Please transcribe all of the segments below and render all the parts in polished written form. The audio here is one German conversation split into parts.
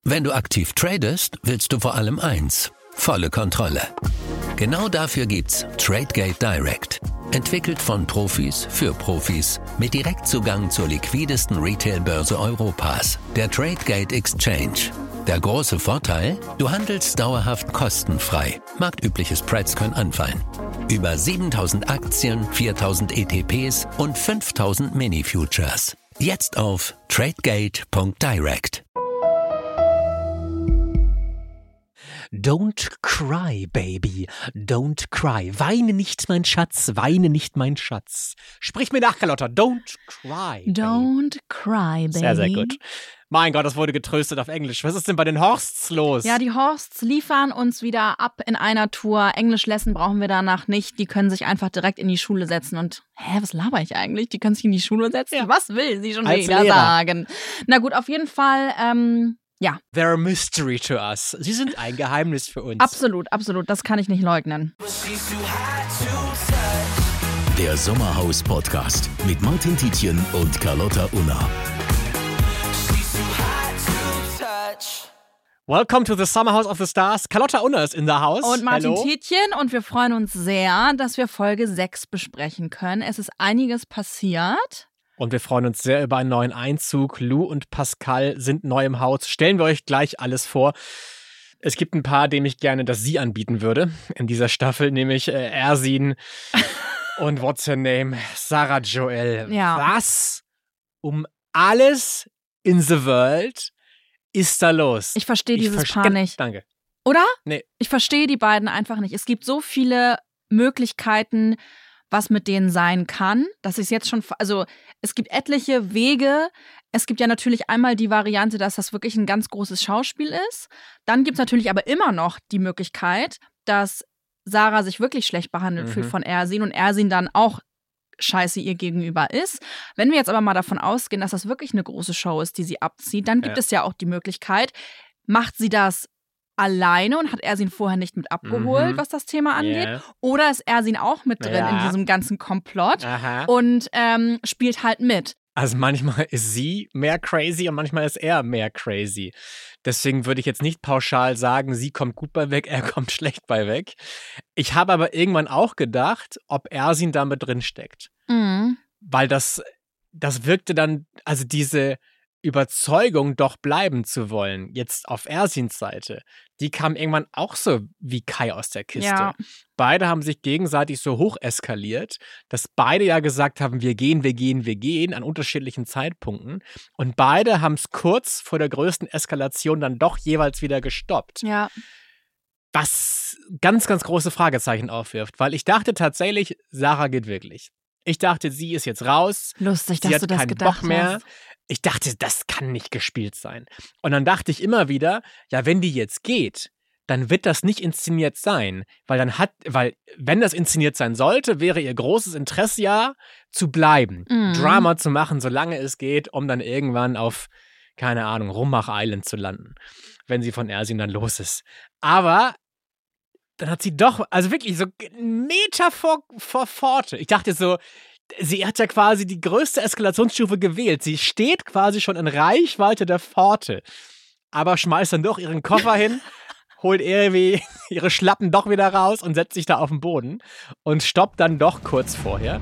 Wenn du aktiv tradest, willst du vor allem eins: volle Kontrolle. Genau dafür gibt's Tradegate Direct. Entwickelt von Profis für Profis mit Direktzugang zur liquidesten Retail-Börse Europas, der Tradegate Exchange. Der große Vorteil? Du handelst dauerhaft kostenfrei. Marktübliche Spreads können anfallen. Über 7000 Aktien, 4000 ETPs und 5000 Mini-Futures. Jetzt auf tradegate.direct. Don't cry, baby, don't cry. Weine nicht, mein Schatz, weine nicht, mein Schatz. Sprich mir nach, Carlotta. Don't cry, baby. Don't cry, baby. Sehr, sehr gut. Mein Gott, das wurde getröstet auf Englisch. Was ist denn bei den Horsts los? Ja, die Horsts liefern uns wieder ab in einer Tour. Englischlesson brauchen wir danach nicht. Die können sich einfach direkt in die Schule setzen und, was laber ich eigentlich? Die können sich in die Schule setzen? Ja. Was will sie schon Als wieder Lehrer sagen? Na gut, auf jeden Fall, ja. They're a mystery to us. Sie sind ein Geheimnis für uns. Absolut, absolut. Das kann ich nicht leugnen. Der Sommerhaus-Podcast mit Martin Tietjen und Carlotta Unna. Welcome to the Summer House of the Stars. Carlotta Unna ist in the house. Und Martin Hello. Tietjen. Und wir freuen uns sehr, dass wir Folge 6 besprechen können. Es ist einiges passiert. Und wir freuen uns sehr über einen neuen Einzug. Lou und Pascal sind neu im Haus. Stellen wir euch gleich alles vor. Es gibt ein paar, denen ich gerne das Sie anbieten würde in dieser Staffel, nämlich Ersin und what's her name? Sarah Joel. Ja. Was um alles in the world ist da los? Ich verstehe dieses Paar nicht. Danke. Oder? Nee. Ich verstehe die beiden einfach nicht. Es gibt so viele Möglichkeiten, was mit denen sein kann, dass ich es jetzt schon, also es gibt etliche Wege. Es gibt ja natürlich einmal die Variante, dass das wirklich ein ganz großes Schauspiel ist. Dann gibt es natürlich aber immer noch die Möglichkeit, dass Sarah sich wirklich schlecht behandelt fühlt von Ersin und Ersin dann auch scheiße ihr gegenüber ist. Wenn wir jetzt aber mal davon ausgehen, dass das wirklich eine große Show ist, die sie abzieht, dann gibt es ja auch die Möglichkeit, macht sie das alleine und hat Ersin vorher nicht mit abgeholt, was das Thema angeht. Yeah. Oder ist Ersin auch mit drin in diesem ganzen Komplott und spielt halt mit. Also manchmal ist sie mehr crazy und manchmal ist er mehr crazy. Deswegen würde ich jetzt nicht pauschal sagen, sie kommt gut bei weg, er kommt schlecht bei weg. Ich habe aber irgendwann auch gedacht, ob Ersin da mit drin steckt. Mhm. Weil das wirkte dann, also diese Überzeugung, doch bleiben zu wollen, jetzt auf Ersins Seite, die kam irgendwann auch so wie Kai aus der Kiste. Ja. Beide haben sich gegenseitig so hoch eskaliert, dass beide ja gesagt haben, wir gehen an unterschiedlichen Zeitpunkten. Und beide haben es kurz vor der größten Eskalation dann doch jeweils wieder gestoppt. Ja. Was ganz, ganz große Fragezeichen aufwirft, weil ich dachte tatsächlich, Sarah geht wirklich. Ich dachte, sie ist jetzt raus. Lustig, dass du das gedacht Bock mehr. hast. Ich dachte, das kann nicht gespielt sein. Und dann dachte ich immer wieder, ja, wenn die jetzt geht, dann wird das nicht inszeniert sein. Weil wenn das inszeniert sein sollte, wäre ihr großes Interesse ja, zu bleiben. Drama zu machen, solange es geht, um dann irgendwann auf, keine Ahnung, Rummach Island zu landen. Wenn sie von Ersin dann los ist. Aber dann hat sie doch, also wirklich so einen Meter vor Pforte. Ich dachte so, sie hat ja quasi die größte Eskalationsstufe gewählt. Sie steht quasi schon in Reichweite der Pforte. Aber schmeißt dann doch ihren Koffer hin, holt irgendwie ihre Schlappen doch wieder raus und setzt sich da auf den Boden und stoppt dann doch kurz vorher.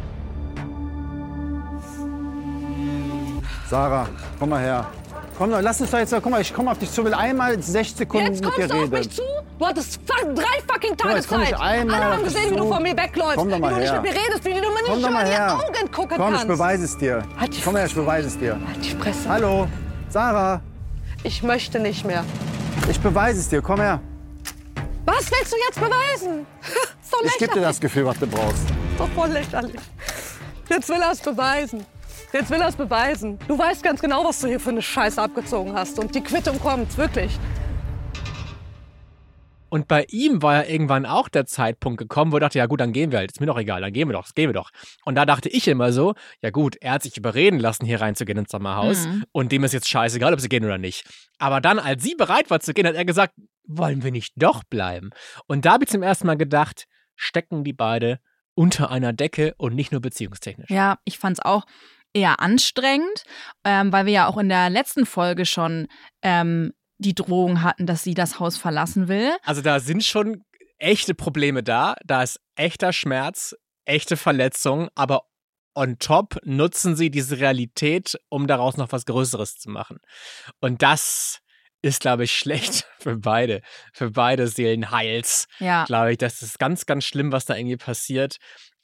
Sarah, komm mal her. Komm, lass uns doch jetzt, guck mal, ich komme auf dich zu, will einmal 6 Sekunden mit dir reden. Jetzt kommst du auf mich zu? Du hattest 3 fucking Tage Zeit. Alle haben gesehen, wie du vor mir wegläufst. Komm doch mal wie du her. nicht mit mir redest, wie du mir nicht schon in die Augen gucken kannst. Ich beweise es dir. Komm her, ich beweise es dir. Halt die Fresse. Hallo, Sarah. Ich möchte nicht mehr. Ich beweise es dir, komm her. Was willst du jetzt beweisen? Ist doch lächerlich. Ich gebe dir das Gefühl, was du brauchst. Ist doch voll lächerlich. Jetzt will er es beweisen. Du weißt ganz genau, was du hier für eine Scheiße abgezogen hast. Und die Quittung kommt, wirklich. Und bei ihm war ja irgendwann auch der Zeitpunkt gekommen, wo er dachte, ja gut, dann gehen wir halt. Ist mir doch egal, dann gehen wir doch. Und da dachte ich immer so, ja gut, er hat sich überreden lassen, hier reinzugehen ins Sommerhaus. Und dem ist jetzt scheißegal, ob sie gehen oder nicht. Aber dann, als sie bereit war zu gehen, hat er gesagt, wollen wir nicht doch bleiben? Und da habe ich zum ersten Mal gedacht, stecken die beide unter einer Decke und nicht nur beziehungstechnisch. Ja, ich fand es auch eher anstrengend, weil wir ja auch in der letzten Folge schon die Drohung hatten, dass sie das Haus verlassen will. Also da sind schon echte Probleme da. Da ist echter Schmerz, echte Verletzung, aber on top nutzen sie diese Realität, um daraus noch was Größeres zu machen. Und das ist, glaube ich, schlecht für beide Seelenheils. Ja. Glaube ich, das ist ganz, ganz schlimm, was da irgendwie passiert.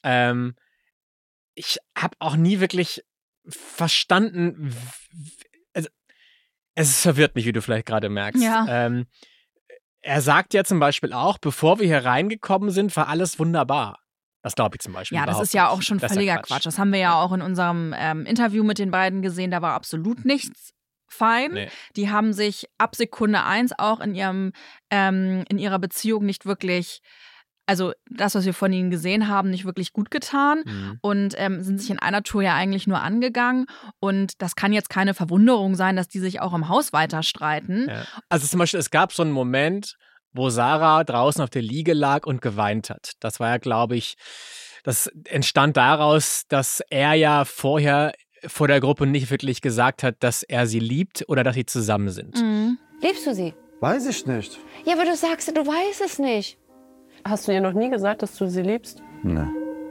Ich habe auch nie wirklich verstanden, also, es verwirrt mich, wie du vielleicht gerade merkst. Ja. Er sagt ja zum Beispiel auch, bevor wir hier reingekommen sind, war alles wunderbar. Das glaube ich zum Beispiel. Ja, das überhaupt ist ja nicht. auch schon Das ist völliger ja Quatsch. Das haben wir ja auch in unserem Interview mit den beiden gesehen. Da war absolut nichts fein. Nee. Die haben sich ab Sekunde 1 auch in ihrer Beziehung nicht wirklich, also das, was wir von ihnen gesehen haben, nicht wirklich gut getan und sind sich in einer Tour ja eigentlich nur angegangen. Und das kann jetzt keine Verwunderung sein, dass die sich auch im Haus weiter streiten. Ja. Also zum Beispiel, es gab so einen Moment, wo Sarah draußen auf der Liege lag und geweint hat. Das war ja, glaube ich, das entstand daraus, dass er ja vorher vor der Gruppe nicht wirklich gesagt hat, dass er sie liebt oder dass sie zusammen sind. Mhm. Liebst du sie? Weiß ich nicht. Ja, aber du sagst, du weißt es nicht. Hast du ihr noch nie gesagt, dass du sie liebst? Nee.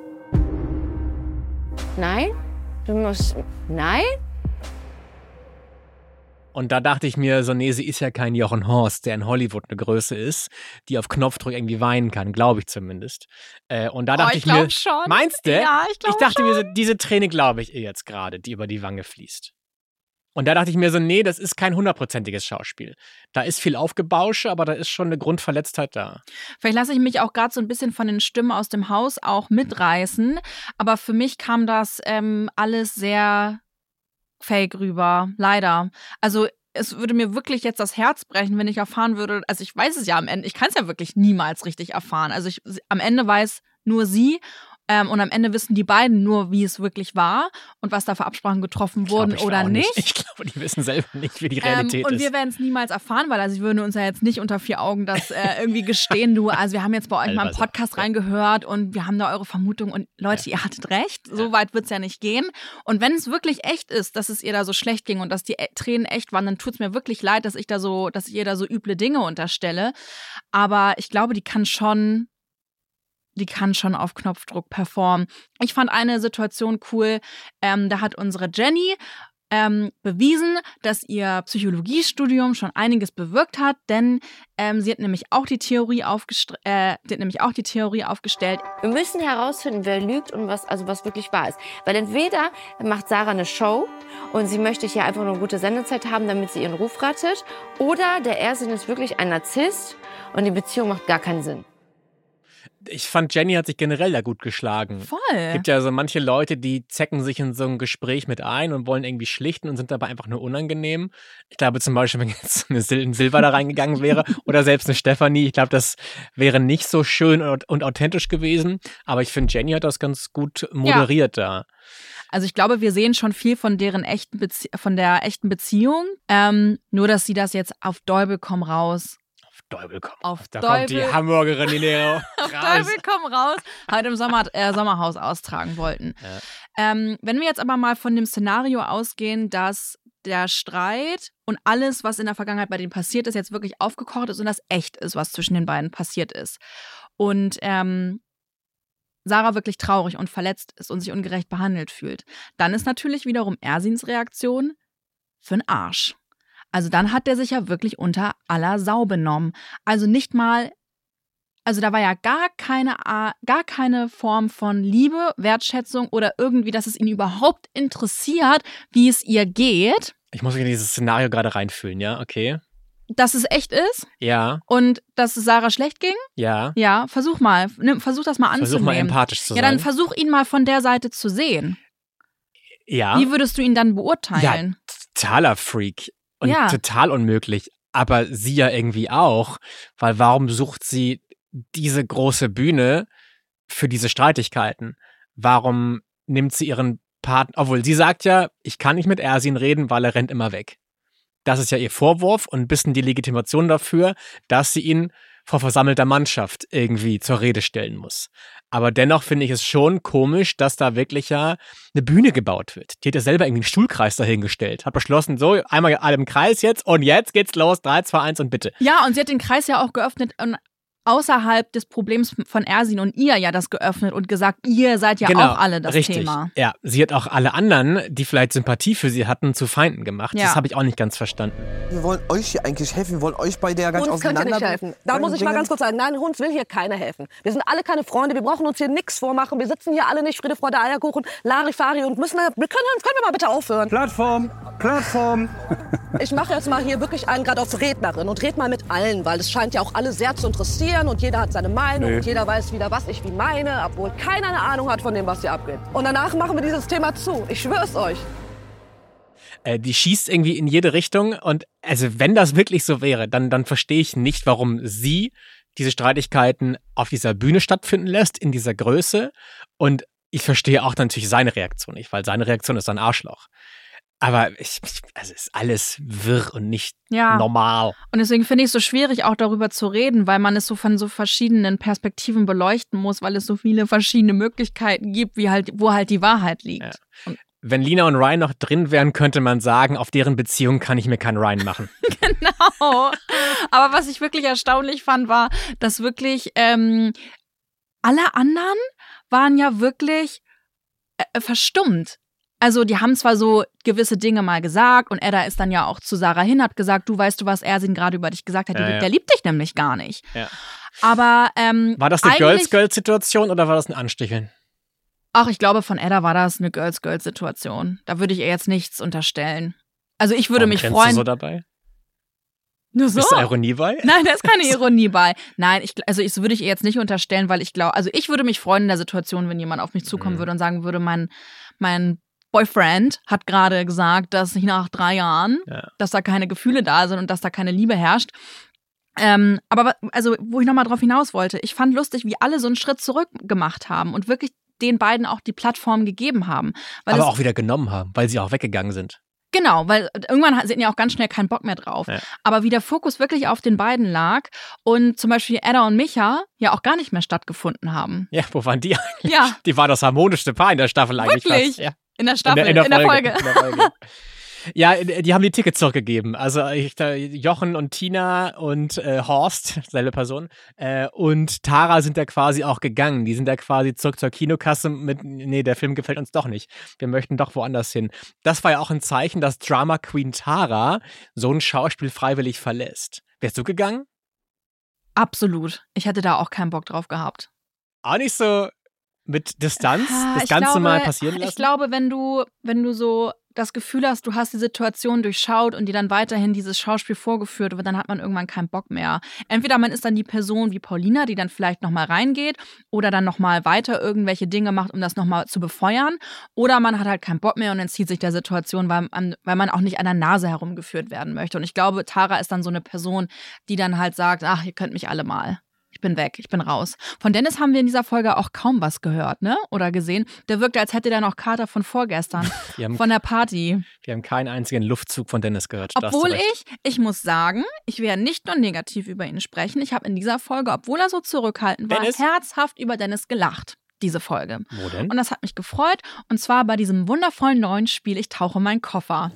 Nein? Du musst... Nein? Und da dachte ich mir so, nee, sie ist ja kein Jochen Horst, der in Hollywood eine Größe ist, die auf Knopfdruck irgendwie weinen kann, glaube ich zumindest. Und da dachte ich ich mir, glaub schon. meinst du? Ja, ich glaube dachte schon. mir so, diese Träne glaube ich ihr jetzt gerade, die über die Wange fließt. Und da dachte ich mir so, nee, das ist kein 100%iges Schauspiel. Da ist viel Aufgebausche, aber da ist schon eine Grundverletztheit da. Vielleicht lasse ich mich auch gerade so ein bisschen von den Stimmen aus dem Haus auch mitreißen. Aber für mich kam das alles sehr fake rüber, leider. Also es würde mir wirklich jetzt das Herz brechen, wenn ich erfahren würde, also ich weiß es ja am Ende, ich kann es ja wirklich niemals richtig erfahren. Also am Ende weiß nur sie und am Ende wissen die beiden nur, wie es wirklich war und was da für Absprachen getroffen wurden oder nicht. Ich glaube, die wissen selber nicht, wie die Realität und ist. wir werden es niemals erfahren, weil sie würden uns ja jetzt nicht unter 4 Augen das irgendwie gestehen. Also wir haben jetzt bei euch mal einen Podcast reingehört und wir haben da eure Vermutung und Leute, ihr hattet recht, so weit wird es ja nicht gehen. Und wenn es wirklich echt ist, dass es ihr da so schlecht ging und dass die Tränen echt waren, dann tut es mir wirklich leid, dass ich ihr da so üble Dinge unterstelle. Aber ich glaube, die kann schon auf Knopfdruck performen. Ich fand eine Situation cool, da hat unsere Jenny bewiesen, dass ihr Psychologiestudium schon einiges bewirkt hat, denn sie hat nämlich auch die Theorie aufgestellt. Wir müssen herausfinden, wer lügt und was wirklich wahr ist. Weil entweder macht Sarah eine Show und sie möchte hier einfach nur eine gute Sendezeit haben, damit sie ihren Ruf rettet, oder der Ersin ist wirklich ein Narzisst und die Beziehung macht gar keinen Sinn. Ich fand, Jenny hat sich generell da gut geschlagen. Voll. Es gibt ja so manche Leute, die zecken sich in so ein Gespräch mit ein und wollen irgendwie schlichten und sind dabei einfach nur unangenehm. Ich glaube zum Beispiel, wenn jetzt eine Silva da reingegangen wäre oder selbst eine Stefanie, ich glaube, das wäre nicht so schön und authentisch gewesen. Aber ich finde, Jenny hat das ganz gut moderiert da. Also ich glaube, wir sehen schon viel von der echten Beziehung. Nur, dass sie das jetzt auf Teufel komm raus. Da kommt die Hamburgerin in der auf Teufel komm raus, halt im Sommerhaus austragen wollten. Ja. Wenn wir jetzt aber mal von dem Szenario ausgehen, dass der Streit und alles, was in der Vergangenheit bei denen passiert ist, jetzt wirklich aufgekocht ist und das echt ist, was zwischen den beiden passiert ist. Und Sarah wirklich traurig und verletzt ist und sich ungerecht behandelt fühlt, dann ist natürlich wiederum Ersins Reaktion für den Arsch. Also dann hat der sich ja wirklich unter aller Sau benommen. Also nicht mal, also da war ja gar keine Form von Liebe, Wertschätzung oder irgendwie, dass es ihn überhaupt interessiert, wie es ihr geht. Ich muss mich in dieses Szenario gerade reinfühlen, ja, okay. Dass es echt ist? Ja. Und dass es Sarah schlecht ging? Ja. Ja, versuch das mal anzunehmen. Versuch mal empathisch zu sein. Ja, dann versuch ihn mal von der Seite zu sehen. Ja. Wie würdest du ihn dann beurteilen? Ja, totaler Freak. Und total unmöglich. Aber sie ja irgendwie auch. Weil warum sucht sie diese große Bühne für diese Streitigkeiten? Warum nimmt sie ihren Partner, obwohl sie sagt ja, ich kann nicht mit Ersin reden, weil er rennt immer weg. Das ist ja ihr Vorwurf und ein bisschen die Legitimation dafür, dass sie ihn vor versammelter Mannschaft irgendwie zur Rede stellen muss. Aber dennoch finde ich es schon komisch, dass da wirklich ja eine Bühne gebaut wird. Die hat ja selber irgendwie einen Stuhlkreis dahingestellt. Hat beschlossen, so, einmal alle im Kreis jetzt und jetzt geht's los. 3, 2, 1 und bitte. Ja, und sie hat den Kreis ja auch geöffnet und außerhalb des Problems von Ersin und ihr ja das geöffnet und gesagt, ihr seid ja auch alle das richtig. Thema. Ja, sie hat auch alle anderen, die vielleicht Sympathie für sie hatten, zu Feinden gemacht. Ja. Das habe ich auch nicht ganz verstanden. Wir wollen euch hier eigentlich helfen, wir wollen euch bei der ganz Uns könnt ihr nicht helfen. Da muss ich mal ganz kurz sagen, nein, uns will hier keiner helfen. Wir sind alle keine Freunde, wir brauchen uns hier nichts vormachen. Wir sitzen hier alle nicht, Friede, Freude, Eierkuchen, Larifari und können wir mal bitte aufhören. Plattform. Ich mache jetzt mal hier wirklich einen gerade auf Rednerin und red mal mit allen, weil es scheint ja auch alle sehr zu interessieren und jeder hat seine Meinung und jeder weiß wieder, was ich wie meine, obwohl keiner eine Ahnung hat von dem, was hier abgeht. Und danach machen wir dieses Thema zu. Ich schwör's euch. Die schießt irgendwie in jede Richtung und also wenn das wirklich so wäre, dann verstehe ich nicht, warum sie diese Streitigkeiten auf dieser Bühne stattfinden lässt, in dieser Größe, und ich verstehe auch natürlich seine Reaktion nicht, weil seine Reaktion ist ein Arschloch. Aber es ist alles wirr und nicht normal. Und deswegen finde ich es so schwierig, auch darüber zu reden, weil man es so von so verschiedenen Perspektiven beleuchten muss, weil es so viele verschiedene Möglichkeiten gibt, wo halt die Wahrheit liegt. Ja. Wenn Lina und Ryan noch drin wären, könnte man sagen, auf deren Beziehung kann ich mir keinen Ryan machen. Genau. Aber was ich wirklich erstaunlich fand, war, dass wirklich alle anderen waren ja wirklich verstummt. Also die haben zwar so gewisse Dinge mal gesagt und Edda ist dann ja auch zu Sarah hin, hat gesagt, du weißt du, was Ersin gerade über dich gesagt hat, der liebt dich nämlich gar nicht. Ja. Aber war das eine Girls-Girls-Situation oder war das ein Ansticheln? Ach, ich glaube, von Edda war das eine Girls-Girls-Situation. Da würde ich ihr jetzt nichts unterstellen. Also ich würde mich freuen. Du so dabei? Nur so? Ist da Ironie bei? Nein, da ist keine Ironie bei. Nein, das würde ich ihr jetzt nicht unterstellen, weil ich glaube, also ich würde mich freuen in der Situation, wenn jemand auf mich zukommen würde und sagen würde, mein Boyfriend hat gerade gesagt, dass ich nach 3 Jahren, dass da keine Gefühle da sind und dass da keine Liebe herrscht. Aber also, wo ich nochmal drauf hinaus wollte, ich fand lustig, wie alle so einen Schritt zurück gemacht haben und wirklich den beiden auch die Plattform gegeben haben. Aber auch wieder genommen haben, weil sie auch weggegangen sind. Genau, weil irgendwann hatten ja auch ganz schnell keinen Bock mehr drauf. Ja. Aber wie der Fokus wirklich auf den beiden lag und zum Beispiel Edda und Micha ja auch gar nicht mehr stattgefunden haben. Ja, wo waren die eigentlich? Ja. Die war das harmonischste Paar in der Staffel eigentlich. Wirklich? Fast. Ja. In der Staffel, in der Folge. Ja, die haben die Tickets zurückgegeben. Also Jochen und Tina und Horst, selbe Person, und Tara sind da quasi auch gegangen. Die sind da quasi zurück zur Kinokasse mit, nee, der Film gefällt uns doch nicht. Wir möchten doch woanders hin. Das war ja auch ein Zeichen, dass Drama Queen Tara so ein Schauspiel freiwillig verlässt. Wärst du gegangen? Absolut. Ich hätte da auch keinen Bock drauf gehabt. Auch nicht so mit Distanz das Ganze mal passieren lassen? Ich glaube, wenn du so das Gefühl hast, du hast die Situation durchschaut und dir dann weiterhin dieses Schauspiel vorgeführt wird, dann hat man irgendwann keinen Bock mehr. Entweder man ist dann die Person wie Paulina, die dann vielleicht nochmal reingeht oder dann nochmal weiter irgendwelche Dinge macht, um das nochmal zu befeuern, oder man hat halt keinen Bock mehr und entzieht sich der Situation, weil man auch nicht an der Nase herumgeführt werden möchte. Und ich glaube, Tara ist dann so eine Person, die dann halt sagt, ach, ihr könnt mich alle mal. Ich bin weg, ich bin raus. Von Dennis haben wir in dieser Folge auch kaum was gehört, ne? Oder gesehen. Der wirkte, als hätte der noch Kater von vorgestern, von der Party. Wir haben keinen einzigen Luftzug von Dennis gehört. Obwohl ich muss sagen, ich werde nicht nur negativ über ihn sprechen. Ich habe in dieser Folge, obwohl er so zurückhaltend war, herzhaft über Dennis gelacht. Diese Folge. Wo denn? Und das hat mich gefreut. Und zwar bei diesem wundervollen neuen Spiel Ich tauche meinen Koffer.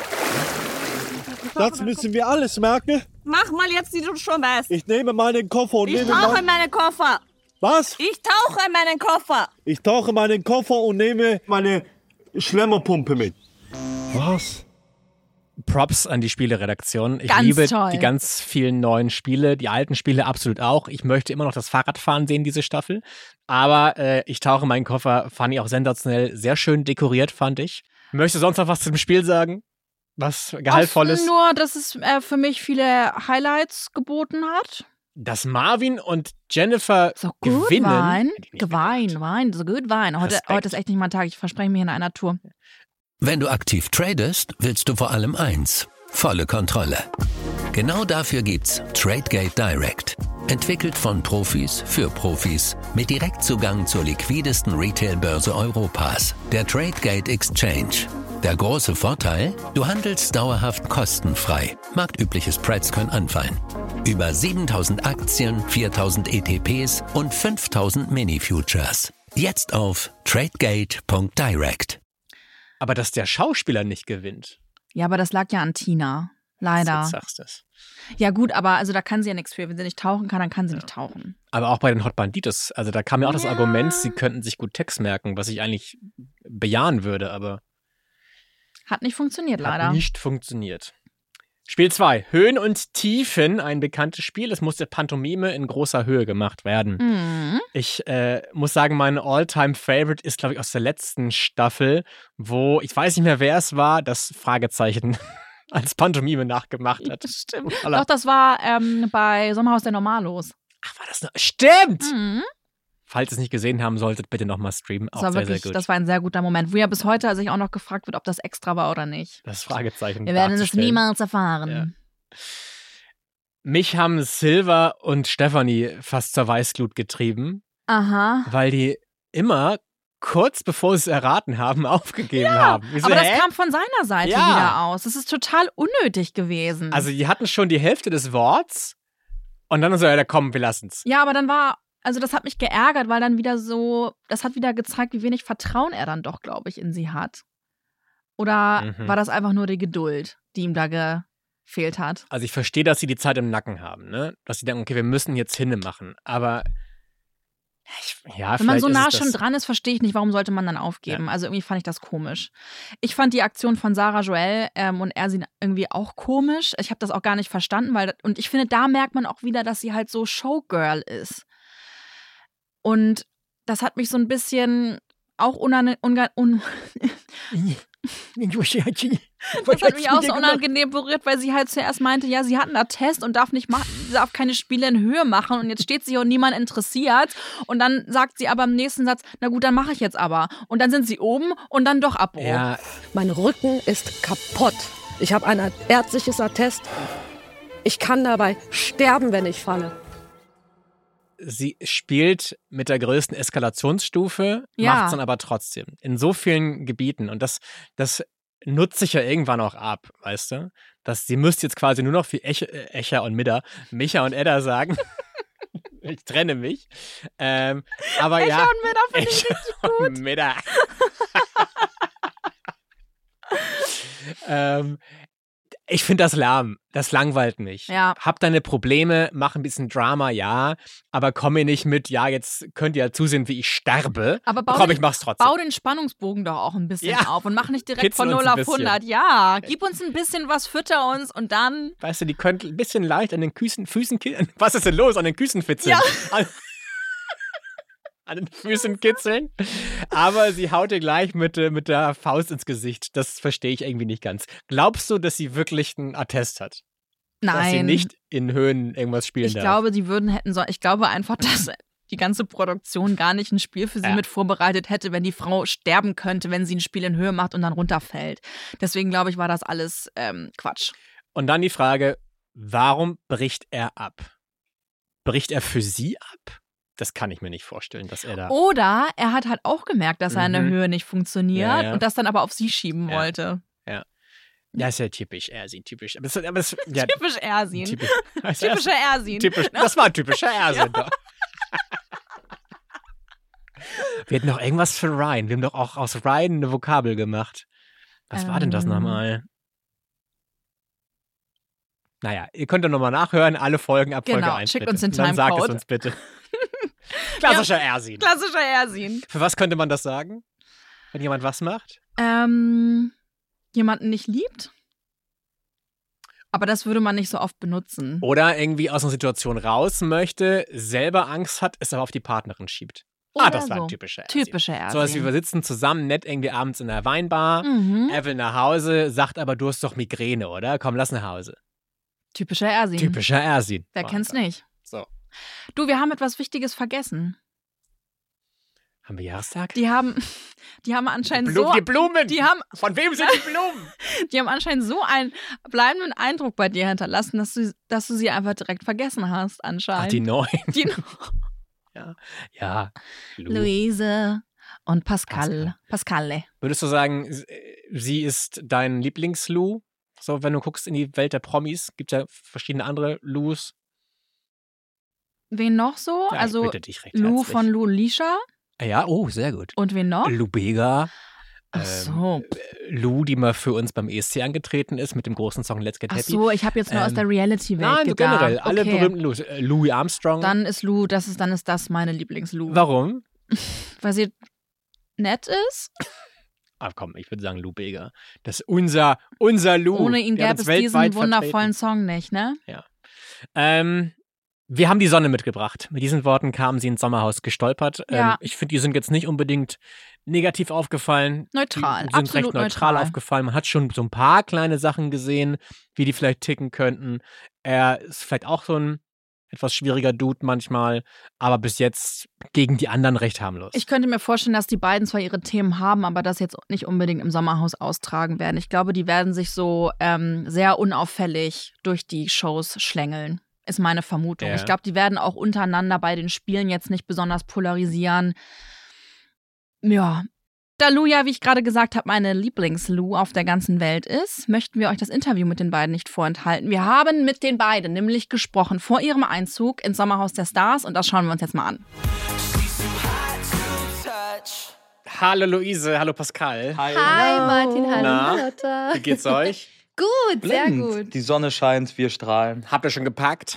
Das müssen wir alles merken. Mach mal jetzt, wie du schon weißt. Ich nehme meinen Koffer und Ich tauche in meinen Koffer. Was? Ich tauche in meinen Koffer. Ich tauche meinen Koffer und nehme meine Schlemmerpumpe mit. Was? Props an die Spieleredaktion. Ich ganz liebe toll. Die ganz vielen neuen Spiele, die alten Spiele absolut auch. Ich möchte immer noch das Fahrradfahren sehen, diese Staffel. Aber ich tauche meinen Koffer, fand ich auch sensationell. Sehr schön dekoriert, fand ich. Möchtest du sonst noch was zum Spiel sagen? Was Gehaltvolles? Nur, dass es für mich viele Highlights geboten hat. Dass Marvin und Jennifer so gut gewinnen. Wein, so gut Wein. Heute ist echt nicht mein Tag, ich verspreche mich in einer Tour. Wenn du aktiv tradest, willst du vor allem eins: volle Kontrolle. Genau dafür gibt's Tradegate Direct. Entwickelt von Profis für Profis mit Direktzugang zur liquidesten Retail-Börse Europas, der Tradegate Exchange. Der große Vorteil? Du handelst dauerhaft kostenfrei. Marktübliche Spreads können anfallen. Über 7.000 Aktien, 4.000 ETPs und 5.000 Mini-Futures. Jetzt auf tradegate.direct. Aber dass der Schauspieler nicht gewinnt. Ja, aber das lag ja an Tina. Leider. Jetzt sagst du es. Ja gut, aber also da kann sie ja nichts für. Wenn sie nicht tauchen kann, dann kann sie nicht tauchen. Aber auch bei den Hot Banditos, also da kam ja auch das Argument, sie könnten sich gut Text merken, was ich eigentlich bejahen würde, aber hat nicht funktioniert, leider. Hat nicht funktioniert. Spiel 2. Höhen und Tiefen, ein bekanntes Spiel. Es musste Pantomime in großer Höhe gemacht werden. Mhm. Ich muss sagen, mein All-Time-Favorite ist, glaube ich, aus der letzten Staffel, wo, ich weiß nicht mehr, wer es war, das Fragezeichen als Pantomime nachgemacht hat. Stimmt. Doch, das war bei Sommerhaus der Normalos. Ach, war das noch? Stimmt! Mhm. Falls ihr es nicht gesehen haben solltet, bitte nochmal streamen. Auch sehr, sehr gut. Das war ein sehr guter Moment, wo ja bis heute sich auch noch gefragt wird, ob das extra war oder nicht. Das Fragezeichen. Wir werden es niemals erfahren. Ja. Mich haben Silver und Stefanie fast zur Weißglut getrieben. Aha. Weil die immer kurz bevor sie es erraten haben, aufgegeben haben. So, aber das kam von seiner Seite wieder aus. Das ist total unnötig gewesen. Also die hatten schon die Hälfte des Worts und dann so, ja, komm, wir lassen's. Ja, aber dann also das hat mich geärgert, weil dann wieder das hat wieder gezeigt, wie wenig Vertrauen er dann doch, glaube ich, in sie hat. Oder war das einfach nur die Geduld, die ihm da gefehlt hat? Also ich verstehe, dass sie die Zeit im Nacken haben, ne? Dass sie denken, okay, wir müssen jetzt Hinne machen. Aber wenn man so nah schon dran ist, verstehe ich nicht, warum sollte man dann aufgeben. Ja. Also irgendwie fand ich das komisch. Ich fand die Aktion von Sarah Joel und Ersin irgendwie auch komisch. Ich habe das auch gar nicht verstanden, und ich finde, da merkt man auch wieder, dass sie halt so Showgirl ist. Und das hat mich so ein bisschen auch das hat mich auch so unangenehm berührt, weil sie halt zuerst meinte, ja, sie hatten da Test und darf keine Spiele in Höhe machen und jetzt steht sich und niemand interessiert und dann sagt sie aber im nächsten Satz, na gut, dann mache ich jetzt aber. Und dann sind sie oben und dann doch Abbruch. Ja. Mein Rücken ist kaputt. Ich habe ein ärztliches Attest. Ich kann dabei sterben, wenn ich falle. Sie spielt mit der größten Eskalationsstufe, macht es dann aber trotzdem. In so vielen Gebieten. Und das nutzt sich ja irgendwann auch ab, weißt du? Sie müsste jetzt quasi nur noch wie Micha und Edda sagen. Ich trenne mich. Aber Echa ja. und Midda finde ich richtig gut. Und Midda. Ich finde das lahm. Das langweilt mich. Ja. Hab deine Probleme, mach ein bisschen Drama, ja, aber komm mir nicht mit, ja, jetzt könnt ihr ja zusehen, wie ich sterbe. Aber ich mach's trotzdem. Bau den Spannungsbogen doch auch ein bisschen auf und mach nicht direkt Kitzel von 0 auf 100. Bisschen. Ja, gib uns ein bisschen was, fütter uns und dann... Weißt du, die könnt ein bisschen leicht an den Füßen kitzeln. Was ist denn los? An den Füßen fitzeln? Ja. An den Füßen kitzeln. Aber sie haut dir gleich mit der Faust ins Gesicht. Das verstehe ich irgendwie nicht ganz. Glaubst du, dass sie wirklich einen Attest hat? Nein. Dass sie nicht in Höhen irgendwas spielen darf? Ich glaube, die ich glaube einfach, dass die ganze Produktion gar nicht ein Spiel für sie mit vorbereitet hätte, wenn die Frau sterben könnte, wenn sie ein Spiel in Höhe macht und dann runterfällt. Deswegen glaube ich, war das alles Quatsch. Und dann die Frage, warum bricht er ab? Bricht er für sie ab? Das kann ich mir nicht vorstellen, dass er da... Oder er hat halt auch gemerkt, dass er in der Höhe nicht funktioniert und das dann aber auf sie schieben wollte. Ja. Ja, ist ja typisch Ersin. Typisch Ersin. Typischer Ersin. Das war ein typischer Ersin. Ja. Wir hätten noch irgendwas für Ryan. Wir haben doch auch aus Ryan eine Vokabel gemacht. Was war denn das nochmal? Naja, ihr könnt ja nochmal nachhören, alle Folgen ab Folge 1. Schickt uns den Timecode. Dann sagt es uns bitte. Klassischer Ersin. Klassischer Ersin. Für was könnte man das sagen? Wenn jemand was macht? Jemanden nicht liebt? Aber das würde man nicht so oft benutzen. Oder irgendwie aus einer Situation raus möchte, selber Angst hat, es aber auf die Partnerin schiebt. Oder das war ein typischer Ersin. Typischer Ersin. So, als wir sitzen zusammen nett irgendwie abends in der Weinbar. Er will nach Hause, sagt aber, du hast doch Migräne, oder? Komm, lass nach Hause. Typischer Ersin. Typischer Ersin. Wer kennt's nicht? So. Du, wir haben etwas Wichtiges vergessen. Haben wir Jahrestag? Die haben anscheinend Die Blumen! Von wem sind die Blumen? Die haben anscheinend so einen bleibenden Eindruck bei dir hinterlassen, dass du sie einfach direkt vergessen hast, anscheinend. Ach, die neuen. Ja. Luise und Pascale. Würdest du sagen, sie ist dein Lieblings-Lou? So, wenn du guckst in die Welt der Promis, gibt es ja verschiedene andere Lous. Wen noch so? Ja, ich also bitte dich recht Lou herzlich. von Lou und Lisha. Ja, oh, sehr gut. Und wen noch? Lou Bega. Ach so. Lou, die mal für uns beim ESC angetreten ist mit dem großen Song Let's Get Ach Happy. so, ich habe jetzt nur aus der Reality-Welt Nein, so gedacht. generell. Alle Okay. berühmten Louis. Louis Armstrong. Dann ist das meine Lieblings-Lou. Warum? Weil sie nett ist. Ah, komm, ich würde sagen Lou Bega. Das ist unser Lou. Ohne ihn Der hat gäbe uns es diesen weltweit wundervollen vertreten. Song nicht, ne? Ja. Wir haben die Sonne mitgebracht. Mit diesen Worten kamen sie ins Sommerhaus gestolpert. Ja. Ich finde, die sind jetzt nicht unbedingt negativ aufgefallen. Neutral, Die sind absolut recht neutral aufgefallen. Man hat schon so ein paar kleine Sachen gesehen, wie die vielleicht ticken könnten. Er ist vielleicht auch so ein etwas schwieriger Dude manchmal, aber bis jetzt gegen die anderen recht harmlos. Ich könnte mir vorstellen, dass die beiden zwar ihre Themen haben, aber das jetzt nicht unbedingt im Sommerhaus austragen werden. Ich glaube, die werden sich so sehr unauffällig durch die Shows schlängeln. Ist meine Vermutung. Ja. Ich glaube, die werden auch untereinander bei den Spielen jetzt nicht besonders polarisieren. Ja. Da Lou ja, wie ich gerade gesagt habe, meine Lieblings-Lou auf der ganzen Welt ist, möchten wir euch das Interview mit den beiden nicht vorenthalten. Wir haben mit den beiden nämlich gesprochen vor ihrem Einzug ins Sommerhaus der Stars und das schauen wir uns jetzt mal an. Hallo Luise, hallo Pascal. Hi Martin, hallo Na, Lotta. wie geht's euch? Gut, sehr Blendend. gut. Die Sonne scheint, wir strahlen. Habt ihr schon gepackt?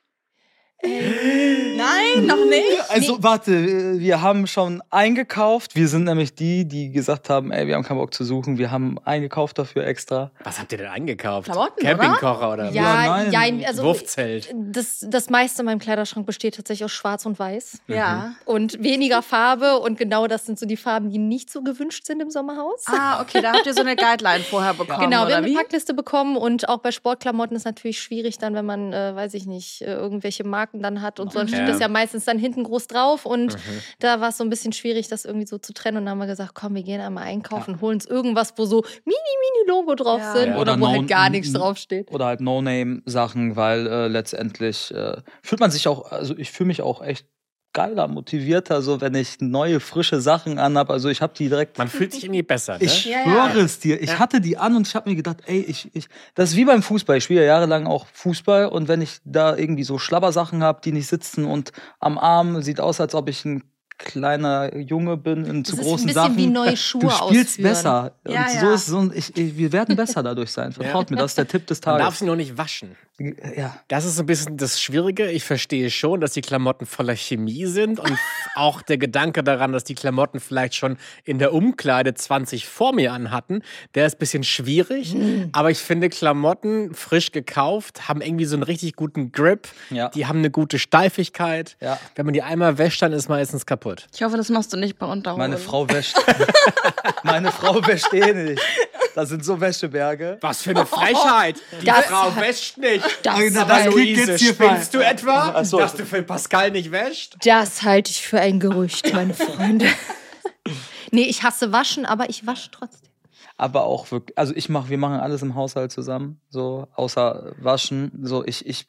Nein, noch nicht. Also warte, wir haben schon eingekauft. Wir sind nämlich die gesagt haben, ey, wir haben keinen Bock zu suchen. Wir haben eingekauft dafür extra. Was habt ihr denn eingekauft? Klamotten, Campingkocher oder Ja, nein. also Wurfzelt? das meiste in meinem Kleiderschrank besteht tatsächlich aus Schwarz und Weiß. Ja. Und weniger Farbe. Und genau das sind so die Farben, die nicht so gewünscht sind im Sommerhaus. Ah, okay, da habt ihr so eine Guideline vorher bekommen, Genau, wir oder haben eine wie? Packliste bekommen und auch bei Sportklamotten ist natürlich schwierig dann, wenn man, weiß ich nicht, irgendwelche Marken dann hat und so, dann steht das ja meistens dann hinten groß drauf und da war es so ein bisschen schwierig, das irgendwie so zu trennen und dann haben wir gesagt, komm, wir gehen einmal einkaufen, holen uns irgendwas, wo so Mini-Logo drauf sind Ja. oder Oder wo no- halt gar nichts draufsteht. Oder halt No-Name-Sachen, weil letztendlich fühlt man sich auch, also ich fühle mich auch echt geiler, motivierter, so wenn ich neue, frische Sachen anhab. Also ich habe die direkt... Man fühlt sich irgendwie besser, ne? Ich schwöre es dir. Ich hatte die an und ich habe mir gedacht, ey, das ist wie beim Fußball. Ich spiele ja jahrelang auch Fußball und wenn ich da irgendwie so Schlabbersachen habe, die nicht sitzen und am Arm sieht aus, als ob ich ein kleiner Junge bin in zu Das ist großen ein bisschen Sachen. wie neue Schuhe du spielst ausführen. besser. Ja, und ja. so ist es. Und wir werden besser dadurch sein. Vertraut mir, das ist der Tipp des Man darf Tages. sie noch nicht waschen. Ja. Das ist so ein bisschen das Schwierige. Ich verstehe schon, dass die Klamotten voller Chemie sind und auch der Gedanke daran, dass die Klamotten vielleicht schon in der Umkleide 20 vor mir anhatten, der ist ein bisschen schwierig. Aber ich finde, Klamotten frisch gekauft haben irgendwie so einen richtig guten Grip. Ja. Die haben eine gute Steifigkeit. Ja. Wenn man die einmal wäscht, dann ist meistens kaputt. Ich hoffe, das machst du nicht bei Unterhosen. Meine Frau wäscht. Meine Frau wäscht eh nicht. Das sind so Wäscheberge. Was für eine Frechheit! Die Das Frau wäscht nicht. Das, Aber klingt Luise, jetzt hier spinnst du etwa, Ach so. dass du für Pascal nicht wäscht? das halte ich für ein Gerücht, meine Freunde. Nee, ich hasse Waschen, aber ich wasche trotzdem. Aber auch wirklich, also wir machen alles im Haushalt zusammen, so außer waschen. So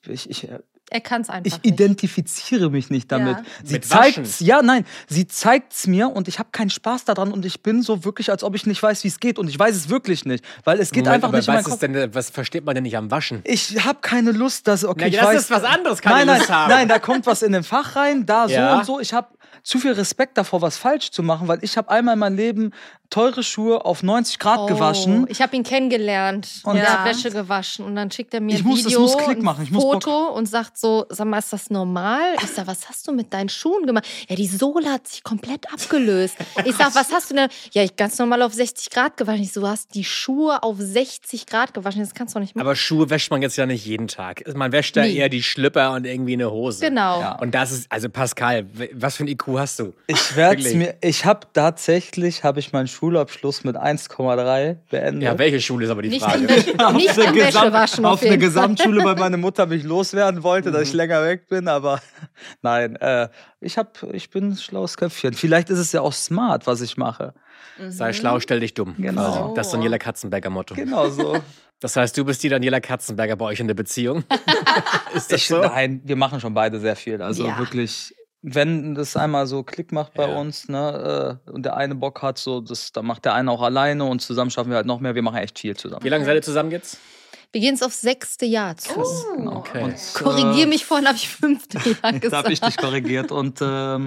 Er kann es einfach ich nicht. identifiziere mich nicht damit. Ja. Sie Mit zeigt's, sie zeigt's mir und ich habe keinen Spaß daran und ich bin so wirklich, als ob ich nicht weiß, wie es geht und ich weiß es wirklich nicht, weil es geht Moment, einfach aber nicht in meinen was, Kopf. ist denn, was versteht man denn nicht am Waschen? Ich habe keine Lust, dass okay, Na, ich das weiß, ist was anderes, keine Lust haben. Nein, da kommt was in den Fach rein, da so Ja. und so. Ich habe zu viel Respekt davor, was falsch zu machen, weil ich habe einmal in meinem Leben teure Schuhe auf 90 Grad gewaschen. Ich habe ihn kennengelernt und Und- er Ja. hat Wäsche gewaschen und dann schickt er mir Ich ein muss- es Video, muss Klick machen, ich ein muss Foto und sagt so, sag mal, ist das normal? Ich sag, was hast du mit deinen Schuhen gemacht? Ja, die Sohle hat sich komplett abgelöst. Ich sag, was hast du denn? Ja, ich ganz normal auf 60 Grad gewaschen. Ich so, du hast die Schuhe auf 60 Grad gewaschen, das kannst du doch nicht machen. Aber Schuhe wäscht man jetzt ja nicht jeden Tag. Man wäscht da Nie. eher die Schlüpper und irgendwie eine Hose. Genau. Ja. Und das ist, also Pascal, was für ein IQ hast du? Ich habe meinen Schulabschluss mit 1,3 beendet. Ja, welche Schule ist aber die Nicht Frage? im Wäsche waschen auf eine jeden Fall. Gesamtschule, weil meine Mutter mich loswerden wollte, dass ich länger weg bin, aber nein, ich bin ein schlaues Köpfchen. Vielleicht ist es ja auch smart, was ich mache. Sei schlau, stell dich dumm. Genau. Quasi. Das ist Daniela Katzenberger Motto. Genau so. Das heißt, du bist die Daniela Katzenberger bei euch in der Beziehung? Ist das so? Nein, wir machen schon beide sehr viel. Also Ja. wirklich, wenn das einmal so Klick macht bei Ja. uns, ne, und der eine Bock hat, dann macht der eine auch alleine und zusammen schaffen wir halt noch mehr. Wir machen echt viel zusammen. Wie lange seid ihr zusammen jetzt? Wir gehen jetzt aufs 6. Jahr zu. Genau. Okay. Und, Korrigier mich, vorhin habe ich 5. Jahr Da gesagt. habe ich dich korrigiert. Und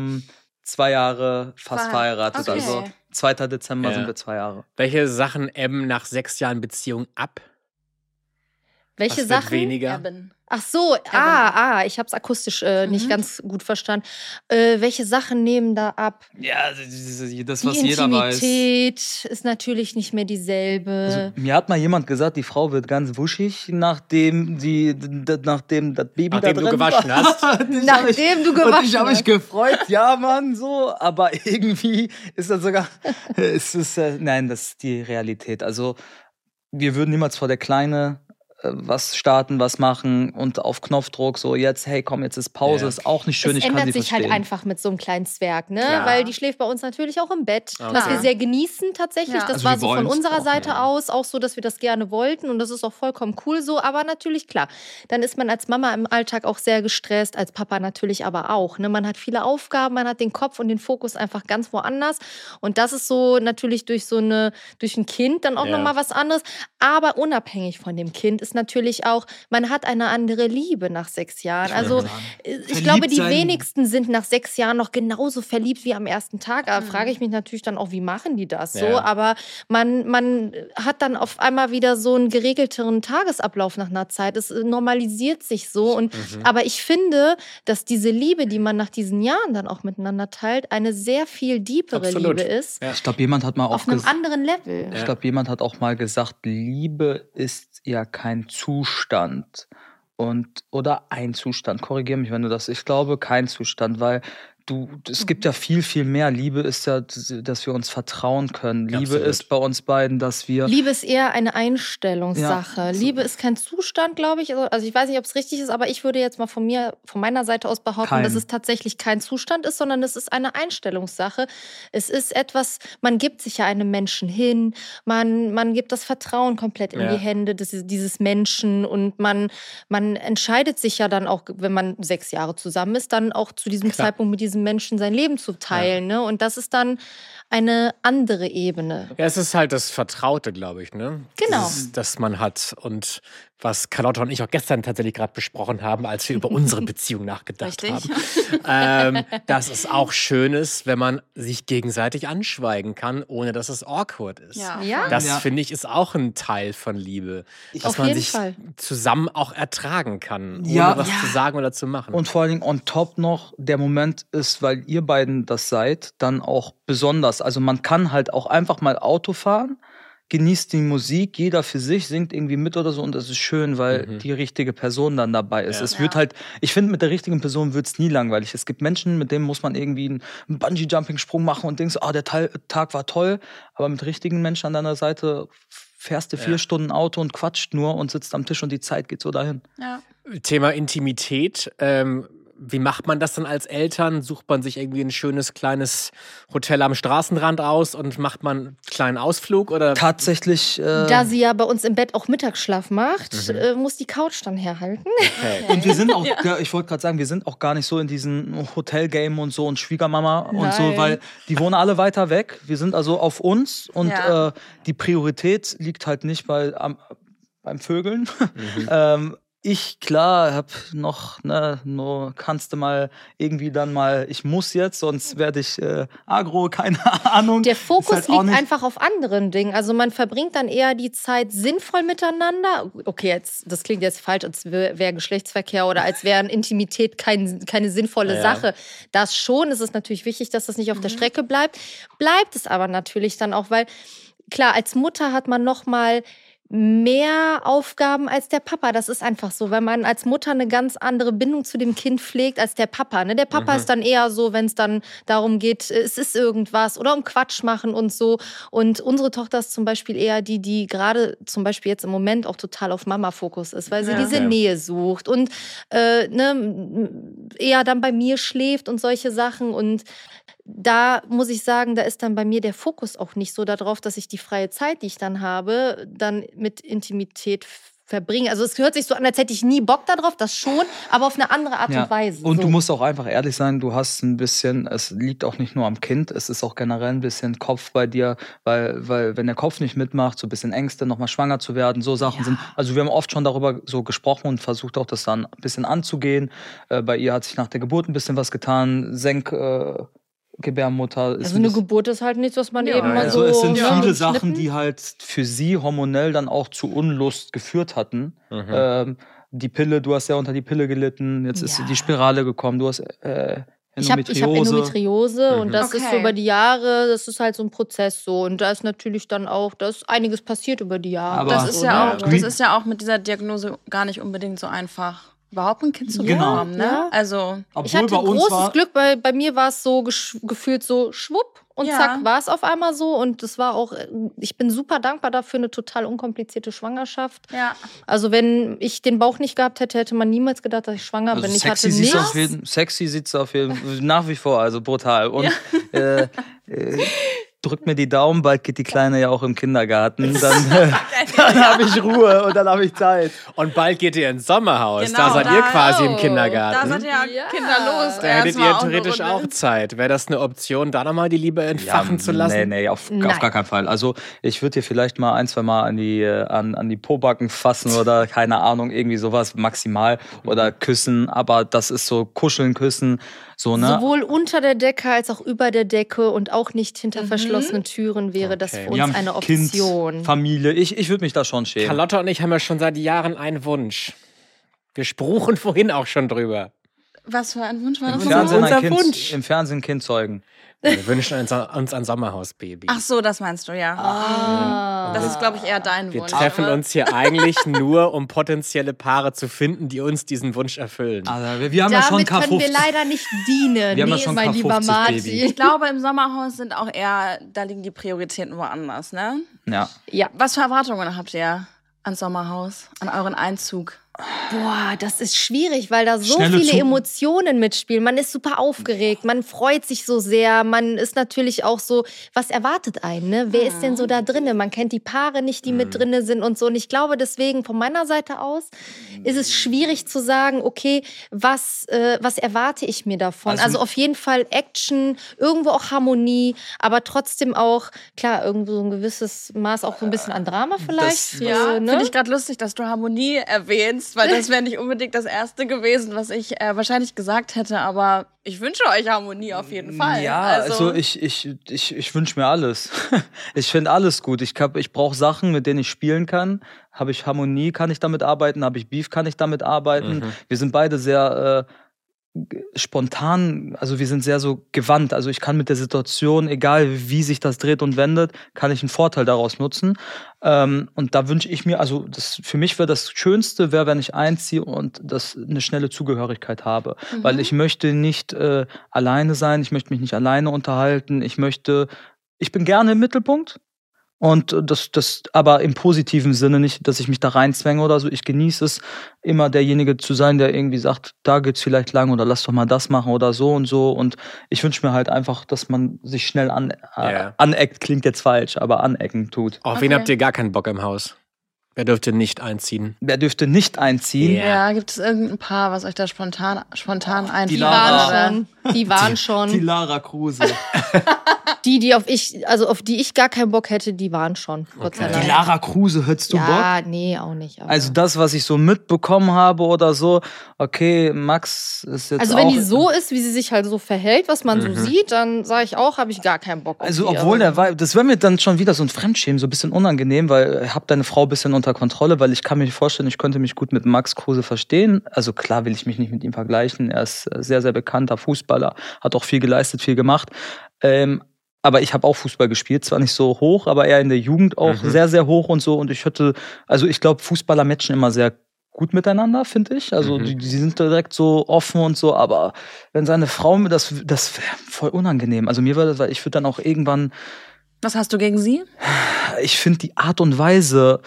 2 Jahre fast verheiratet. Okay. Also 2. Dezember Ja. sind wir 2 Jahre. Welche Sachen ebben nach 6 Jahren Beziehung ab? Welche Was wird Sachen? weniger? Eben. Ach so, ich habe es akustisch nicht ganz gut verstanden. Welche Sachen nehmen da ab? Ja, das, was Die jeder weiß. Intimität ist natürlich nicht mehr dieselbe. Also, mir hat mal jemand gesagt, die Frau wird ganz wuschig, nachdem das Baby Nachdem da du drin gewaschen war. hast? Nachdem du Und gewaschen ich habe mich hast. gefreut, ja Mann, so. Aber irgendwie ist das sogar, nein, das ist die Realität. Also wir würden niemals vor der Kleine was starten, was machen und auf Knopfdruck so jetzt, hey komm, jetzt ist Pause, Ja. ist auch nicht schön, Es ich kann ändert sie sich verstehen. halt einfach mit so einem kleinen Zwerg, ne? Klar. Weil die schläft bei uns natürlich auch im Bett, was Okay. wir sehr genießen tatsächlich. Ja. Das Also war wir so von wollen's unserer auch, Seite ja. aus auch so, dass wir das gerne wollten und das ist auch vollkommen cool so. Aber natürlich, klar, dann ist man als Mama im Alltag auch sehr gestresst, als Papa natürlich aber auch. Ne? Man hat viele Aufgaben, man hat den Kopf und den Fokus einfach ganz woanders. Und das ist so natürlich durch ein Kind dann auch Ja. nochmal was anderes. Aber unabhängig von dem Kind ist natürlich auch, man hat eine andere Liebe nach 6 Jahren. Also ich glaube, die sein- wenigsten sind nach 6 Jahren noch genauso verliebt wie am ersten Tag. Da frage ich mich natürlich dann auch, wie machen die das so? Ja. Aber man hat dann auf einmal wieder so einen geregelteren Tagesablauf nach einer Zeit. Es normalisiert sich so. Aber ich finde, dass diese Liebe, die man nach diesen Jahren dann auch miteinander teilt, eine sehr viel deepere Absolut. Liebe ist. Ja. Ich glaube, jemand hat mal auch Auf einem gesagt, anderen Level. ich glaube, jemand hat auch mal gesagt, Liebe ist ja kein Zustand oder ein Zustand. Korrigiere mich, wenn du das. Ich glaube, kein Zustand, weil es gibt ja viel, viel mehr. Liebe ist ja, dass wir uns vertrauen können. Liebe Absolut. ist bei uns beiden, dass wir. Liebe ist eher eine Einstellungssache. Ja. Liebe ist kein Zustand, glaube ich. Also ich weiß nicht, ob es richtig ist, aber ich würde jetzt mal von meiner Seite aus behaupten, dass es tatsächlich kein Zustand ist, sondern es ist eine Einstellungssache. Es ist etwas, man gibt sich ja einem Menschen hin, man gibt das Vertrauen komplett in Ja. die Hände dieses Menschen und man entscheidet sich ja dann auch, wenn man 6 Jahre zusammen ist, dann auch zu diesem Klar. Zeitpunkt mit diesem Menschen sein Leben zu teilen. Ne? Und das ist dann eine andere Ebene. Ja, es ist halt das Vertraute, glaube ich, ne? Genau. Das man hat und was Carlotta und ich auch gestern tatsächlich gerade besprochen haben, als wir über unsere Beziehung nachgedacht Richtig. haben. Dass es auch schön ist, wenn man sich gegenseitig anschweigen kann, ohne dass es awkward ist. Ja. Das, Ja. finde ich, ist auch ein Teil von Liebe. Dass Auf man jeden sich Fall. zusammen auch ertragen kann, ohne Ja. was zu sagen oder zu machen. Und vor allen Dingen on top noch, der Moment ist, weil ihr beiden das seid, dann auch besonders. Also man kann halt auch einfach mal Auto fahren, genießt die Musik, jeder für sich, singt irgendwie mit oder so und das ist schön, weil die richtige Person dann dabei ist. Ja. Es wird halt, ich finde, mit der richtigen Person wird es nie langweilig. Es gibt Menschen, mit denen muss man irgendwie einen Bungee-Jumping-Sprung machen und denkst, der Tag war toll, aber mit richtigen Menschen an deiner Seite fährst du 4 Stunden Auto und quatscht nur und sitzt am Tisch und die Zeit geht so dahin. Ja. Thema Intimität. Wie macht man das dann als Eltern? Sucht man sich irgendwie ein schönes kleines Hotel am Straßenrand aus und macht man einen kleinen Ausflug? Oder? Tatsächlich. Da sie ja bei uns im Bett auch Mittagsschlaf macht, muss die Couch dann herhalten. Okay. Und wir sind auch, ich wollte gerade sagen, wir sind auch gar nicht so in diesem Hotelgame und so und Schwiegermama und so, Nein. weil die wohnen alle weiter weg. Wir sind also auf uns und Ja. die Priorität liegt halt nicht beim Vögeln. Ich, klar, hab noch, nur kannst du mal irgendwie dann mal, ich muss jetzt, sonst werde ich agro, keine Ahnung. Der Fokus Ist halt auch liegt nicht- einfach auf anderen Dingen. Also man verbringt dann eher die Zeit sinnvoll miteinander. Okay, das klingt jetzt falsch, als wäre Geschlechtsverkehr oder als wäre Intimität keine sinnvolle Ja. Sache. Das schon, es ist natürlich wichtig, dass das nicht auf der Strecke bleibt. Bleibt es aber natürlich dann auch, weil klar, als Mutter hat man noch mal mehr Aufgaben als der Papa. Das ist einfach so, weil man als Mutter eine ganz andere Bindung zu dem Kind pflegt als der Papa. Ne? Der Papa ist dann eher so, wenn es dann darum geht, es ist irgendwas oder um Quatsch machen und so. Und unsere Tochter ist zum Beispiel eher die gerade zum Beispiel jetzt im Moment auch total auf Mama-Fokus ist, weil sie diese Okay. Nähe sucht und eher dann bei mir schläft und solche Sachen. Und da muss ich sagen, da ist dann bei mir der Fokus auch nicht so darauf, dass ich die freie Zeit, die ich dann habe, dann mit Intimität verbringen. Also es hört sich so an, als hätte ich nie Bock darauf, das schon, aber auf eine andere Art und Weise. Und so. du musst auch einfach ehrlich sein, du hast ein bisschen, es liegt auch nicht nur am Kind, es ist auch generell ein bisschen Kopf bei dir, weil wenn der Kopf nicht mitmacht, so ein bisschen Ängste, nochmal schwanger zu werden, so Sachen sind. Also wir haben oft schon darüber so gesprochen und versucht auch, das dann ein bisschen anzugehen. Bei ihr hat sich nach der Geburt ein bisschen was getan, Gebärmutter. Also eine Geburt ist halt nichts, was man eben mal so... Also es sind viele mit Sachen, Schnippen. die halt für sie hormonell dann auch zu Unlust geführt hatten. Die Pille, du hast ja unter die Pille gelitten, jetzt ist die Spirale gekommen, du hast Ich habe Endometriose und das ist so über die Jahre, das ist halt so ein Prozess so. Und da ist natürlich dann auch, da ist einiges passiert über die Jahre. Aber Das ist ja auch mit dieser Diagnose gar nicht unbedingt so einfach, überhaupt ein Kind zu bekommen. Ne? Ja. Also, ich hatte großes Glück, weil bei mir war es so gefühlt so schwupp und zack war es auf einmal so. Und das war auch, ich bin super dankbar dafür, eine total unkomplizierte Schwangerschaft. Ja. Also wenn ich den Bauch nicht gehabt hätte, hätte man niemals gedacht, dass ich schwanger bin. Ich hatte nichts. Sexy sieht es auf jeden Fall nach wie vor, also brutal. Und drückt mir die Daumen, bald geht die Kleine ja auch im Kindergarten. Dann habe ich Ruhe und dann habe ich Zeit. Und bald geht ihr ins Sommerhaus. Genau, da seid ihr quasi im Kindergarten. Da seid ihr ja kinderlos. Da hättet ihr theoretisch auch Zeit. Wäre das eine Option, da nochmal die Liebe entfachen zu lassen? Nee, auf gar keinen Fall. Also ich würde dir vielleicht mal 1-2 Mal an die Pobacken fassen oder keine Ahnung, irgendwie sowas maximal oder küssen. Aber das ist so kuscheln, küssen. So, ne? Sowohl unter der Decke als auch über der Decke und auch nicht hinter verschlossenen Türen wäre das für uns eine Option. Kind, Familie, ich würde mich da schon schämen. Carlotta und ich haben ja schon seit Jahren einen Wunsch. Wir spruchen vorhin auch schon drüber. Was für ein Wunsch war das? Im Fernsehen ein Kind zeugen. Wir wünschen uns ein Sommerhausbaby. Ach so, das meinst du, ja. Das ist, glaube ich, eher dein Wir Wunsch. Wir treffen uns hier eigentlich nur, um potenzielle Paare zu finden, die uns diesen Wunsch erfüllen. Also, wir haben ja schon K50. können wir leider nicht dienen. Wir haben ja schon mein lieber Martin. Ich glaube, im Sommerhaus sind auch eher, da liegen die Prioritäten woanders, ne? Ja. Was für Erwartungen habt ihr ans Sommerhaus, an euren Einzug? Boah, das ist schwierig, weil da so viele Emotionen mitspielen. Man ist super aufgeregt, man freut sich so sehr, man ist natürlich auch so, was erwartet einen, ne? Wer ist denn so da drinne? Man kennt die Paare nicht, die mit drinne sind und so. Und ich glaube deswegen, von meiner Seite aus, ist es schwierig zu sagen, okay, was erwarte ich mir davon? Also auf jeden Fall Action, irgendwo auch Harmonie, aber trotzdem auch, klar, irgendwo so ein gewisses Maß auch so ein bisschen an Drama vielleicht. Finde ich gerade lustig, dass du Harmonie erwähnst, weil das wäre nicht unbedingt das Erste gewesen, was ich wahrscheinlich gesagt hätte, aber ich wünsche euch Harmonie auf jeden Fall. Ja, also ich wünsche mir alles. Ich finde alles gut. Ich brauche Sachen, mit denen ich spielen kann. Habe ich Harmonie, kann ich damit arbeiten. Habe ich Beef, kann ich damit arbeiten. Wir sind beide sehr spontan, also wir sind sehr so gewandt. Also ich kann mit der Situation, egal wie sich das dreht und wendet, kann ich einen Vorteil daraus nutzen. Und da wünsche ich mir, also für mich wäre das Schönste, wenn ich einziehe und eine schnelle Zugehörigkeit habe. Weil ich möchte nicht alleine sein, ich möchte mich nicht alleine unterhalten, ich bin gerne im Mittelpunkt. Und das aber im positiven Sinne nicht, dass ich mich da reinzwänge oder so. Ich genieße es, immer derjenige zu sein, der irgendwie sagt, da geht's vielleicht lang oder lass doch mal das machen oder so und so. Und ich wünsche mir halt einfach, dass man sich schnell aneckt, klingt jetzt falsch, aber anecken tut. Auf wen habt ihr gar keinen Bock im Haus? Wer dürfte nicht einziehen? Wer dürfte nicht einziehen? Ja, gibt es irgendein Paar, was euch da spontan einfällt? Die waren schon. Die Lara Kruse. auf die ich gar keinen Bock hätte, die waren schon. Gott sei Dank. Die Lara Kruse, hättest du Bock? Ja, nee, auch nicht. Also das, was ich so mitbekommen habe oder so, okay, Max ist jetzt also wenn die so ist, wie sie sich halt so verhält, was man so sieht, dann sage ich auch, habe ich gar keinen Bock auf Also die. obwohl das wäre mir dann schon wieder so ein Fremdschämen, so ein bisschen unangenehm, weil ich habe deine Frau ein bisschen unter Kontrolle, weil ich kann mir vorstellen, ich könnte mich gut mit Max Kruse verstehen. Also klar will ich mich nicht mit ihm vergleichen, er ist sehr, sehr bekannter Fußballer, hat auch viel geleistet, viel gemacht. Aber ich habe auch Fußball gespielt, zwar nicht so hoch, aber eher in der Jugend auch sehr, sehr hoch und so. Und ich glaube, Fußballer matchen immer sehr gut miteinander, finde ich. Also die sind direkt so offen und so, aber wenn seine Frau mir das wäre voll unangenehm. Also mir wäre das, weil ich würde dann auch irgendwann. Was hast du gegen sie? Ich finde die Art und Weise,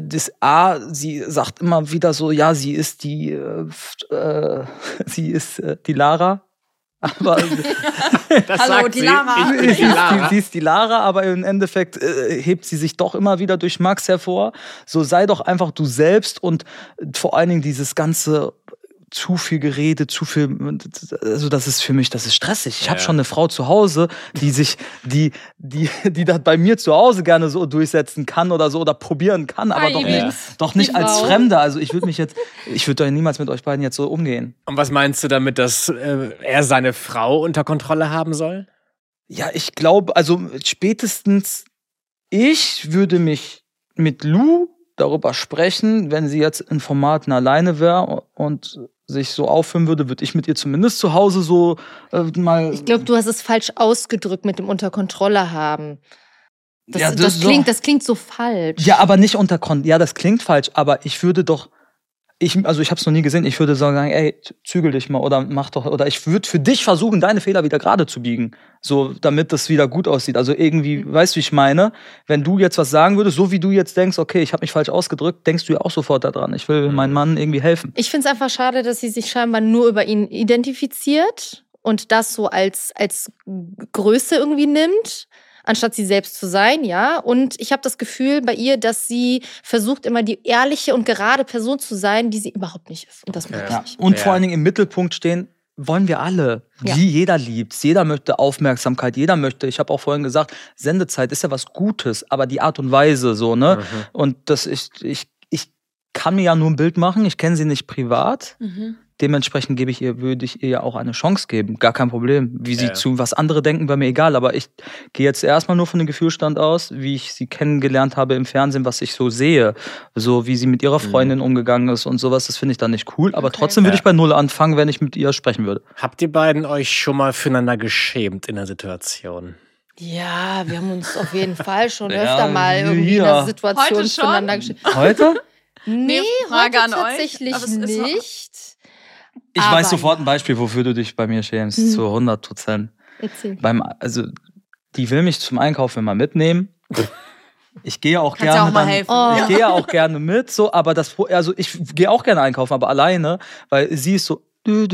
sie sagt immer wieder so, ja, sie ist die Lara. Aber Das Hallo, sagt die sie. Lara. Ich bin die Lara. sie ist die Lara, aber im Endeffekt hebt sie sich doch immer wieder durch Max hervor. So sei doch einfach du selbst und vor allen Dingen dieses ganze zu viel Gerede, zu viel, also das ist für mich, das ist stressig. Ich habe schon eine Frau zu Hause, die das bei mir zu Hause gerne so durchsetzen kann oder so oder probieren kann, aber doch nicht als Fremde. Also ich würde doch niemals mit euch beiden jetzt so umgehen. Und was meinst du damit, dass er seine Frau unter Kontrolle haben soll? Ja, ich glaube, also spätestens ich würde mich mit Lou darüber sprechen, wenn sie jetzt in Formaten alleine wäre und sich so aufführen würde ich mit ihr zumindest zu Hause so mal... Ich glaube, du hast es falsch ausgedrückt mit dem unter Kontrolle haben. Das klingt so falsch. Ja, aber nicht unter Kontrolle. Ja, das klingt falsch, aber ich würde doch... ich habe es noch nie gesehen, ich würde sagen, ey, zügel dich mal oder mach doch... Oder ich würde für dich versuchen, deine Fehler wieder gerade zu biegen. So, damit das wieder gut aussieht. Also irgendwie, weißt du, wie ich meine? Wenn du jetzt was sagen würdest, so wie du jetzt denkst, okay, ich habe mich falsch ausgedrückt, denkst du ja auch sofort daran. Ich will meinem Mann irgendwie helfen. Ich finde es einfach schade, dass sie sich scheinbar nur über ihn identifiziert und das so als Größe irgendwie nimmt, anstatt sie selbst zu sein, ja. Und ich habe das Gefühl bei ihr, dass sie versucht, immer die ehrliche und gerade Person zu sein, die sie überhaupt nicht ist. Und das mag ich nicht. Und vor allen Dingen im Mittelpunkt stehen wollen wir alle. Ja. Jeder liebt's, jeder möchte Aufmerksamkeit, jeder möchte, ich habe auch vorhin gesagt, Sendezeit ist ja was Gutes, aber die Art und Weise so, ne? Und das ich kann mir ja nur ein Bild machen, ich kenne sie nicht privat. Dementsprechend würde ich ihr ja auch eine Chance geben. Gar kein Problem. Wie sie zu was andere denken, war mir egal. Aber ich gehe jetzt erstmal nur von dem Gefühlsstand aus, wie ich sie kennengelernt habe im Fernsehen, was ich so sehe. So wie sie mit ihrer Freundin umgegangen ist und sowas. Das finde ich dann nicht cool. Aber trotzdem würde ich bei Null anfangen, wenn ich mit ihr sprechen würde. Habt ihr beiden euch schon mal füreinander geschämt in der Situation? Ja, wir haben uns auf jeden Fall schon öfter mal irgendwie in der Situation Heute schon? füreinander geschämt. Heute? Nee, Frage heute an euch. tatsächlich Aber es ist nicht. Ich Aber weiß sofort ein Beispiel, wofür du dich bei mir schämst. Zu 100%. Erzähl. Also, die will mich zum Einkaufen immer mitnehmen. Ich gehe auch Kannst ja gerne auch mal helfen. Ich gehe ja auch gerne mit, so, aber ich gehe auch gerne einkaufen, aber alleine, weil sie ist so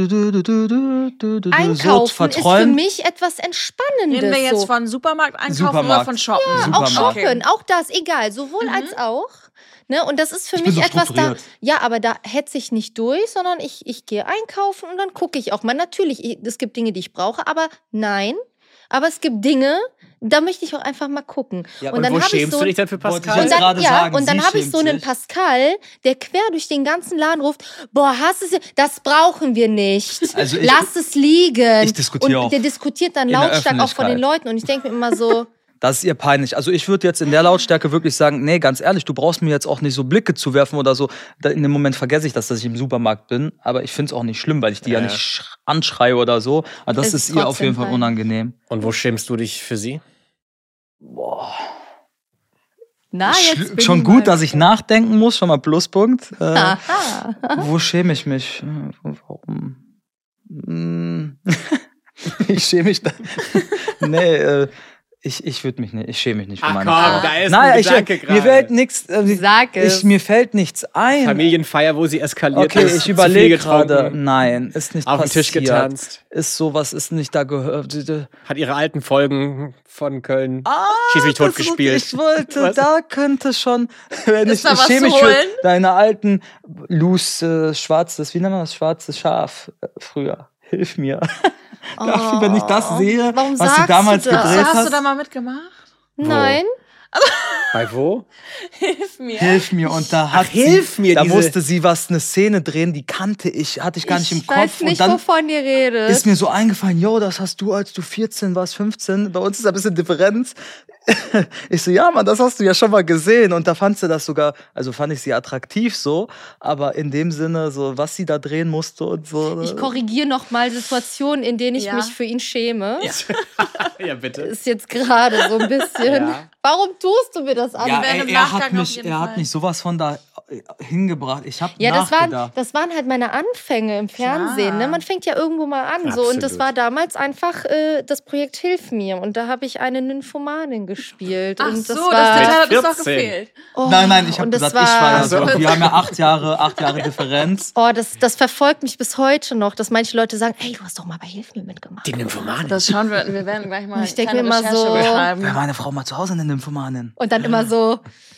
Einkaufen so ist für verträumt. mich etwas Entspannendes. Reden wir jetzt so. von Supermarkt einkaufen oder Supermarkt. von Shoppen? Ja, auch Shoppen, auch das, egal, sowohl als auch. Ne? Und das ist für Ich bin mich so etwas da. strukturiert. Ja, aber da hetze ich nicht durch, sondern ich gehe einkaufen und dann gucke ich auch mal. Natürlich, es gibt Dinge, die ich brauche, aber nein. Aber es gibt Dinge, da möchte ich auch einfach mal gucken. Ja, und und dann wo habe ich schämst so du dich denn für Pascal? und dann, gerade sagen, und dann sie habe ich schämt so einen sich. Pascal, der quer durch den ganzen Laden ruft, boah, hast du es, das brauchen wir nicht. Also Lass es liegen. Ich diskutiere und auch der diskutiert dann in der lautstark auch vor den Öffentlichkeit. Leuten. Und ich denke mir immer so, Das ist ihr peinlich. Also ich würde jetzt in der Lautstärke wirklich sagen, nee, ganz ehrlich, du brauchst mir jetzt auch nicht so Blicke zuwerfen oder so. In dem Moment vergesse ich das, dass ich im Supermarkt bin. Aber ich finde es auch nicht schlimm, weil ich die ja nicht anschreie oder so. Aber das Es ist ist ihr auf jeden Fall trotzdem unangenehm. Und wo schämst du dich für sie? Boah. Na, jetzt bin Schon ich gut, mal dass ich nachdenken muss, schon mal Pluspunkt. aha. Wo schäme ich mich? Warum? Ich schäme mich da. Nee, ich würde mich nicht, ich schäme mich nicht für Ach meine komm, Frau. da ist Nein, ein ich, Gedanke mir gerade. fällt nichts. Sag es. Mir fällt nichts ein. Familienfeier, wo sie eskaliert Okay, ist. ich zu überlege viel getrunken, gerade. Nein, ist nicht auf den passiert. Tisch getanzt. Ist sowas, ist nicht da gehört. Hat ihre alten Folgen von Köln Schieß mich tot das gespielt. Ich wollte, Was? da könnte schon. Wenn Ist ich da was schäme mich zu für holen? deine alten loose schwarzes, wie nennt man das? Schwarzes Schaf früher. Hilf mir. Dafür, wenn ich das sehe, Warum was du sagst damals du das? gedreht Hast hast. du da mal mitgemacht? Nein. Bei wo? Hilf mir. Hilf mir. Und da hat hilf sie, mir, da diese- musste sie eine Szene drehen, die hatte ich gar nicht im Kopf. Ich weiß nicht, und dann wovon ihr redet. ist mir so eingefallen, yo, das hast du, als du 14 warst, 15. Bei uns ist ein bisschen Differenz. Ich so, ja, Mann, das hast du ja schon mal gesehen. Und da fand sie das sogar, also fand ich sie attraktiv so, aber in dem Sinne, so, was sie da drehen musste und so. Ich korrigiere noch mal Situationen, in denen ich Ja. mich für ihn schäme. Ja, bitte. Ist jetzt gerade so ein bisschen. Ja. Warum tust du mir das an? Ja, werden ey, im er hat Nachgang auf mich, jeden er hat Fall. mich sowas von da hingebracht. Ich habe Ja, nachgedacht. das waren halt meine Anfänge im Fernsehen. Ne? Man fängt ja irgendwo mal an. So. Und das war damals einfach das Projekt Hilf mir. Und da habe ich eine Nymphomanin gespielt. Ach und das so, war das hat uns doch gefehlt. Oh, Nein, ich habe gesagt, ich war ja so. so. Wir haben ja 8 Jahre Differenz. Oh, das verfolgt mich bis heute noch, dass manche Leute sagen, ey, du hast doch mal bei Hilf mir mitgemacht. Die Nymphomanin. Das schauen wir werden gleich mal ich denke mir immer so, Wäre meine Frau mal zu Hause eine Nymphomanin. Und dann immer so,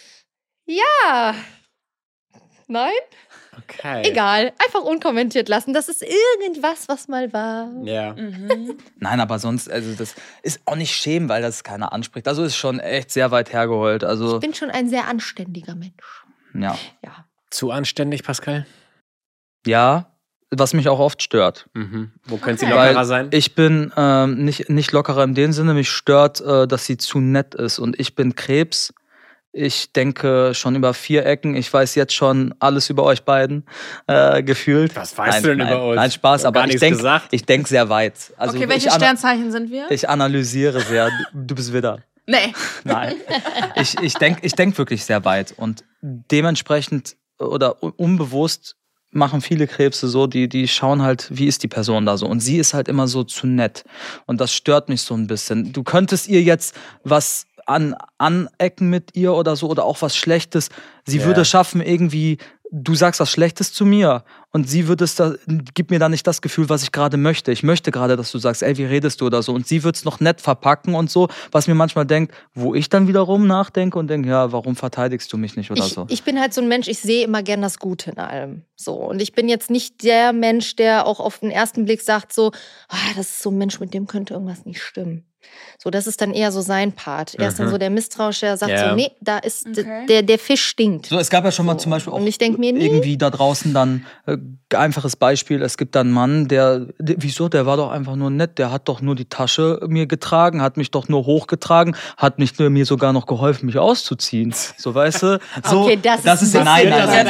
ja, nein? Okay. Egal, einfach unkommentiert lassen. Das ist irgendwas, was mal war. Ja. Nein, aber sonst, also das ist auch nicht schämen, weil das keiner anspricht. Also ist schon echt sehr weit hergeholt. Also, Ich bin schon ein sehr anständiger Mensch. ja. Zu anständig, Pascal? Ja, was mich auch oft stört. Wo können Sie Weil lockerer sein? ich bin nicht lockerer in dem Sinne, mich stört, dass sie zu nett ist. Und ich bin Krebs. Ich denke schon über 4 Ecken. Ich weiß jetzt schon alles über euch beiden gefühlt. Was weißt du denn über uns? Nein, Spaß, Hab gar aber ich nichts denke sehr weit. Also okay, welche Sternzeichen sind wir? Ich analysiere sehr. Du bist Widder. Nee. Nein. Ich denk wirklich sehr weit. Und dementsprechend oder unbewusst machen viele Krebse so, die schauen halt, wie ist die Person da so. Und sie ist halt immer so zu nett. Und das stört mich so ein bisschen. Du könntest ihr jetzt was anecken mit ihr oder so oder auch was Schlechtes. Sie würde schaffen irgendwie, du sagst was Schlechtes zu mir und sie würde gibt mir dann nicht das Gefühl, was ich gerade möchte. Ich möchte gerade, dass du sagst, ey, wie redest du oder so. Und sie würde es noch nett verpacken und so, was mir manchmal denkt, wo ich dann wiederum nachdenke und denke, ja, warum verteidigst du mich nicht oder so. Ich bin halt so ein Mensch, ich sehe immer gern das Gute in allem. So. Und ich bin jetzt nicht der Mensch, der auch auf den ersten Blick sagt so, das ist so ein Mensch, mit dem könnte irgendwas nicht stimmen. So, das ist dann eher so sein Part. Er ist dann so der Misstrauische, der sagt so, nee, da ist der Fisch stinkt. So, es gab ja schon mal zum Beispiel auch und ich denk mir, nee. irgendwie da draußen dann, einfaches Beispiel, es gibt da einen Mann, wieso, der war doch einfach nur nett, der hat doch nur die Tasche mir getragen, hat mich doch nur hochgetragen, hat mir sogar noch geholfen, mich auszuziehen. So, weißt du? So, okay, das ist nein,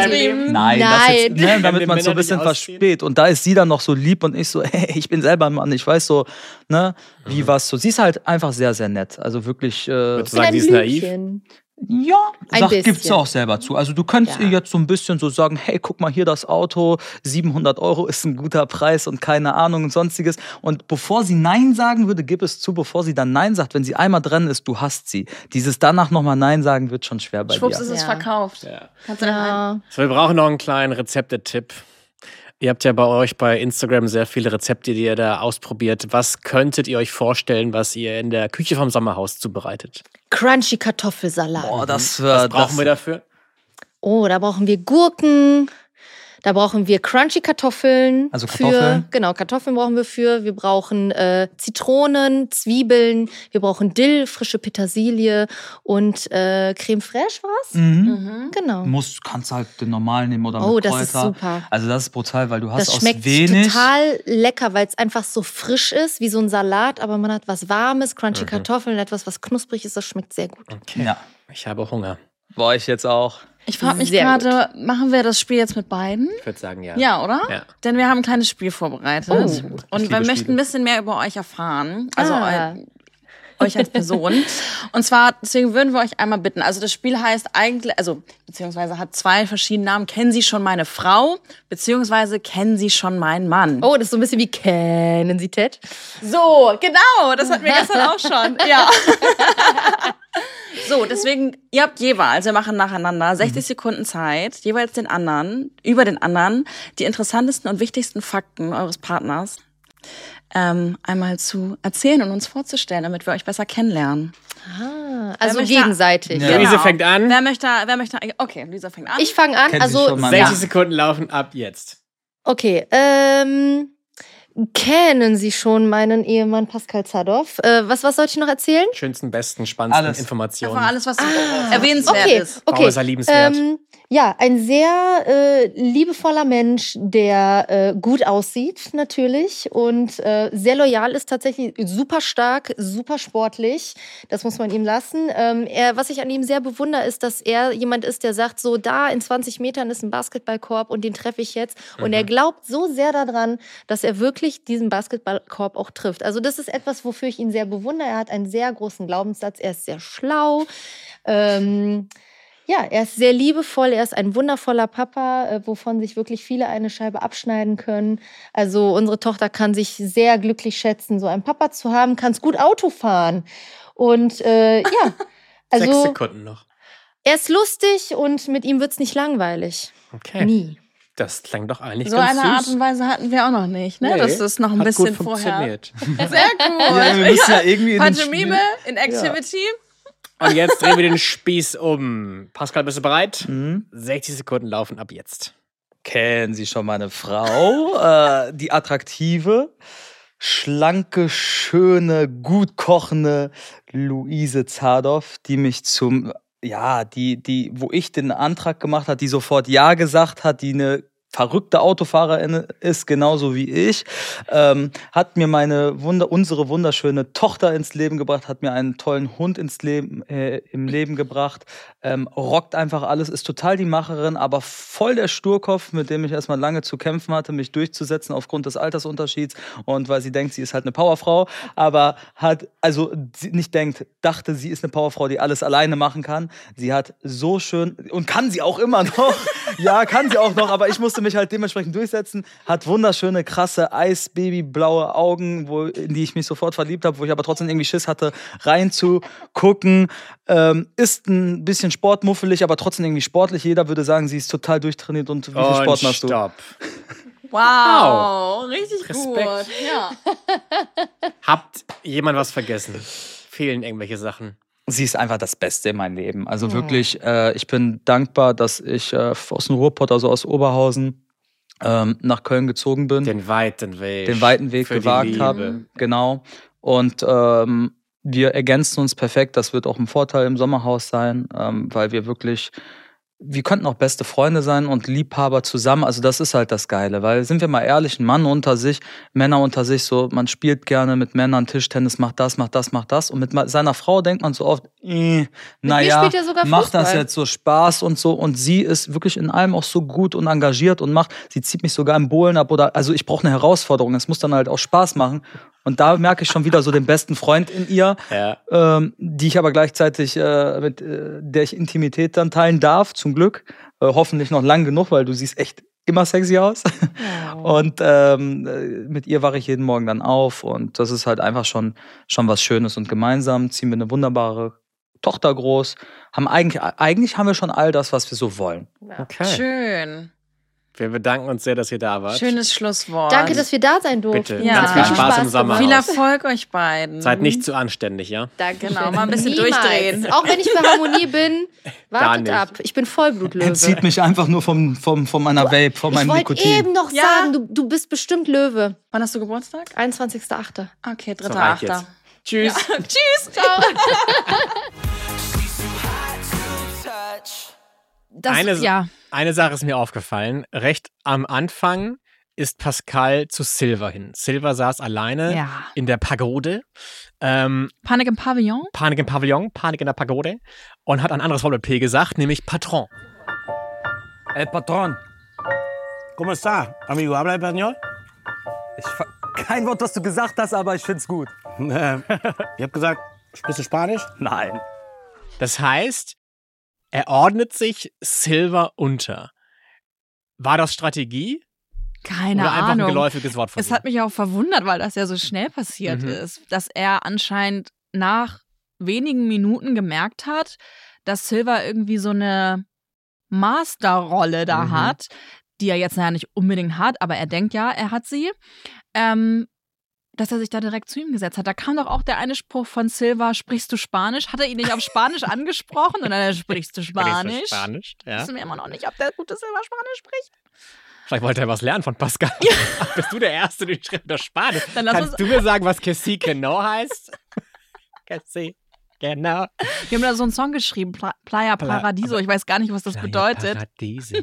nein. damit man es so ein bisschen versteht. Und da ist sie dann noch so lieb und ich so, hey, ich bin selber ein Mann, ich weiß so, ne, wie was so. Sie ist halt einfach sehr, sehr nett. Also wirklich. Würdest du sagen, die ist naiv? Ja, bisschen. Gibt sie auch selber zu. Also du könntest ihr jetzt so ein bisschen so sagen, hey, guck mal hier das Auto, 700 € ist ein guter Preis und keine Ahnung und sonstiges. Und bevor sie Nein sagen würde, gib es zu, bevor sie dann Nein sagt, wenn sie einmal drin ist, du hast sie. Dieses danach nochmal Nein sagen wird schon schwer bei Schwupps dir. ist es verkauft. Ja. Kannst du dann So, wir brauchen noch einen kleinen Rezeptetipp. Ihr habt ja bei euch bei Instagram sehr viele Rezepte, die ihr da ausprobiert. Was könntet ihr euch vorstellen, was ihr in der Küche vom Sommerhaus zubereitet? Crunchy Kartoffelsalat. Boah, Was brauchen wir dafür? Oh, da brauchen wir Gurken. Da brauchen wir crunchy Kartoffeln. Also Kartoffeln? Genau, Kartoffeln brauchen wir für. Wir brauchen Zitronen, Zwiebeln. Wir brauchen Dill, frische Petersilie und Creme fraiche war's? Genau. Kannst halt den normalen nehmen oder mit Oh, Kräuter. das ist super. Also das ist brutal, weil du hast Das aus schmeckt wenig... total lecker, weil es einfach so frisch ist, wie so ein Salat, aber man hat was Warmes, crunchy Kartoffeln, etwas, was knusprig ist, das schmeckt sehr gut. Okay. Ja. Ich habe Hunger. Boah, ich jetzt auch. Ich frage mich Sehr gerade, machen wir das Spiel jetzt mit beiden? Ich würde sagen, ja. Ja, oder? Ja. Denn wir haben ein kleines Spiel vorbereitet. Und wir möchten ein bisschen mehr über euch erfahren. Also euch als Person. Und zwar, deswegen würden wir euch einmal bitten, also das Spiel heißt eigentlich, also beziehungsweise hat 2 verschiedene Namen. Kennen Sie schon meine Frau? Beziehungsweise kennen Sie schon meinen Mann? Oh, das ist so ein bisschen wie kennen Sie Ted? So, genau, das hatten wir gestern auch schon. Ja. So, deswegen, ihr habt jeweils, wir machen nacheinander 60 Sekunden Zeit, jeweils über den anderen, die interessantesten und wichtigsten Fakten eures Partners einmal zu erzählen und uns vorzustellen, damit wir euch besser kennenlernen. Also möchte- gegenseitig. Ja. Luise fängt an. Wer möchte, okay, Luisa fängt an. Ich fange an. Kennen Sie Also schon mal- 60 Sekunden laufen ab jetzt. Okay, kennen Sie schon meinen Ehemann Pascal Zadov? Was sollte ich noch erzählen? Schönsten, besten, spannendsten Alles. Informationen. Einfach alles, was erwähnenswert ist. Frau ist ja liebenswert. Ja, ein sehr liebevoller Mensch, der gut aussieht natürlich und sehr loyal ist, tatsächlich super stark, super sportlich. Das muss man ihm lassen. Was ich an ihm sehr bewundere, ist, dass er jemand ist, der sagt, so da in 20 Metern ist ein Basketballkorb und den treffe ich jetzt. Und er glaubt so sehr daran, dass er wirklich diesen Basketballkorb auch trifft. Also das ist etwas, wofür ich ihn sehr bewundere. Er hat einen sehr großen Glaubenssatz. Er ist sehr schlau. Ja, er ist sehr liebevoll, er ist ein wundervoller Papa, wovon sich wirklich viele eine Scheibe abschneiden können. Also unsere Tochter kann sich sehr glücklich schätzen, so einen Papa zu haben, kann gut Auto fahren. Und ja, also 6 Sekunden noch. er ist lustig und mit ihm wird es nicht langweilig. Okay. Nie. Das klang doch eigentlich So ganz eine süß. Art und Weise hatten wir auch noch nicht, ne? Nee, Das ist noch ein hat bisschen gut vorher. funktioniert. Sehr gut. Ja, wir müssen ja irgendwie in den Pantomime in Activity. Und jetzt drehen wir den Spieß um. Pascal, bist du bereit? 60 Sekunden laufen ab jetzt. Kennen Sie schon meine Frau? Die attraktive, schlanke, schöne, gut kochende Luise Zadorf, die mich zum, wo ich den Antrag gemacht habe, die sofort Ja gesagt hat, die eine verrückte Autofahrerin ist, genauso wie ich, hat mir unsere wunderschöne Tochter ins Leben gebracht, hat mir einen tollen Hund im Leben gebracht, rockt einfach alles, ist total die Macherin, aber voll der Sturkopf, mit dem ich erstmal lange zu kämpfen hatte, mich durchzusetzen aufgrund des Altersunterschieds und weil sie denkt, sie ist halt eine Powerfrau, aber dachte, sie ist eine Powerfrau, die alles alleine machen kann. Sie hat so schön, und kann sie auch immer noch, ja, kann sie auch noch, aber ich musste mich halt dementsprechend durchsetzen, hat wunderschöne, krasse, eisbabyblaue Augen, in die ich mich sofort verliebt habe, wo ich aber trotzdem irgendwie Schiss hatte, reinzugucken. Ist ein bisschen sportmuffelig, aber trotzdem irgendwie sportlich. Jeder würde sagen, sie ist total durchtrainiert. Und wie viel Sport machst du? Stopp. Wow, richtig Respekt. gut. Ja. Habt jemand was vergessen? Fehlen irgendwelche Sachen? Sie ist einfach das Beste in meinem Leben. Also wirklich, ich bin dankbar, dass ich aus dem Ruhrpott, also aus Oberhausen, nach Köln gezogen bin. Den weiten Weg. Für gewagt habe. Genau. Und wir ergänzen uns perfekt. Das wird auch ein Vorteil im Sommerhaus sein, weil wir könnten auch beste Freunde sein und Liebhaber zusammen. Also das ist halt das Geile, weil, sind wir mal ehrlich, ein Mann unter sich, Männer unter sich, so, man spielt gerne mit Männern Tischtennis, macht das. Und mit seiner Frau denkt man so oft, naja, macht das jetzt so Spaß und so. Und sie ist wirklich in allem auch so gut und engagiert und sie zieht mich sogar im Bowlen ab also ich brauche eine Herausforderung. Es muss dann halt auch Spaß machen. Und da merke ich schon wieder so den besten Freund in ihr, die ich aber gleichzeitig, mit der ich Intimität dann teilen darf, zum Glück. Hoffentlich noch lang genug, weil du siehst echt immer sexy aus. Oh. Und mit ihr wache ich jeden Morgen dann auf. Und das ist halt einfach schon was Schönes. Und gemeinsam ziehen wir eine wunderbare Tochter groß. Eigentlich haben wir schon all das, was wir so wollen. Okay. Schön. Wir bedanken uns sehr, dass ihr da wart. Schönes Schlusswort. Danke, dass wir da sein durften. Bitte. Ja. Ganz viel Spaß im Sommer. Viel Erfolg euch beiden. Seid nicht zu anständig, ja? Danke. Genau, mal ein bisschen Niemals. durchdrehen. Auch wenn ich für Harmonie bin, wartet ab. Ich bin Vollblutlöwe. Entzieht mich einfach nur von meiner Vape, von meinem Nikotin. Ich wollte eben noch sagen, du bist bestimmt Löwe. Wann hast du Geburtstag? 21.8. Okay, 3.8. Tschüss. Ja. Tschüss. Ciao. Eine Sache ist mir aufgefallen. Recht am Anfang ist Pascal zu Silver hin. Silver saß alleine in der Pagode. Panik im Pavillon? Panik im Pavillon, Panik in der Pagode. Und hat ein anderes Wort mit P gesagt, nämlich Patron. El Patron. ¿Cómo está, amigo? ¿Habla español? Kein Wort, was du gesagt hast, aber ich find's gut. Ich hab gesagt, sprichst du Spanisch? Nein. Das heißt, er ordnet sich Silver unter. War das Strategie? Keine Oder einfach Ahnung. ein geläufiges Wort von Es hat mich auch verwundert, weil das ja so schnell passiert ist, dass er anscheinend nach wenigen Minuten gemerkt hat, dass Silver irgendwie so eine Masterrolle da hat, die er jetzt ja nicht unbedingt hat, aber er denkt ja, er hat sie. Dass er sich da direkt zu ihm gesetzt hat. Da kam doch auch der eine Spruch von Silver, sprichst du Spanisch? Hat er ihn nicht auf Spanisch angesprochen? Und dann sprichst du Spanisch? Ja. Wissen wir immer noch nicht, ob der gute Silver Spanisch spricht. Vielleicht wollte er was lernen von Pascal. Ach, bist du der Erste, der schreibt das Spanisch? Dann lass Kannst du mir sagen, was que sí, que no heißt? Que sí, que no. Wir haben da so einen Song geschrieben, Playa Paradiso. Ich weiß gar nicht, was das bedeutet. Paradiso.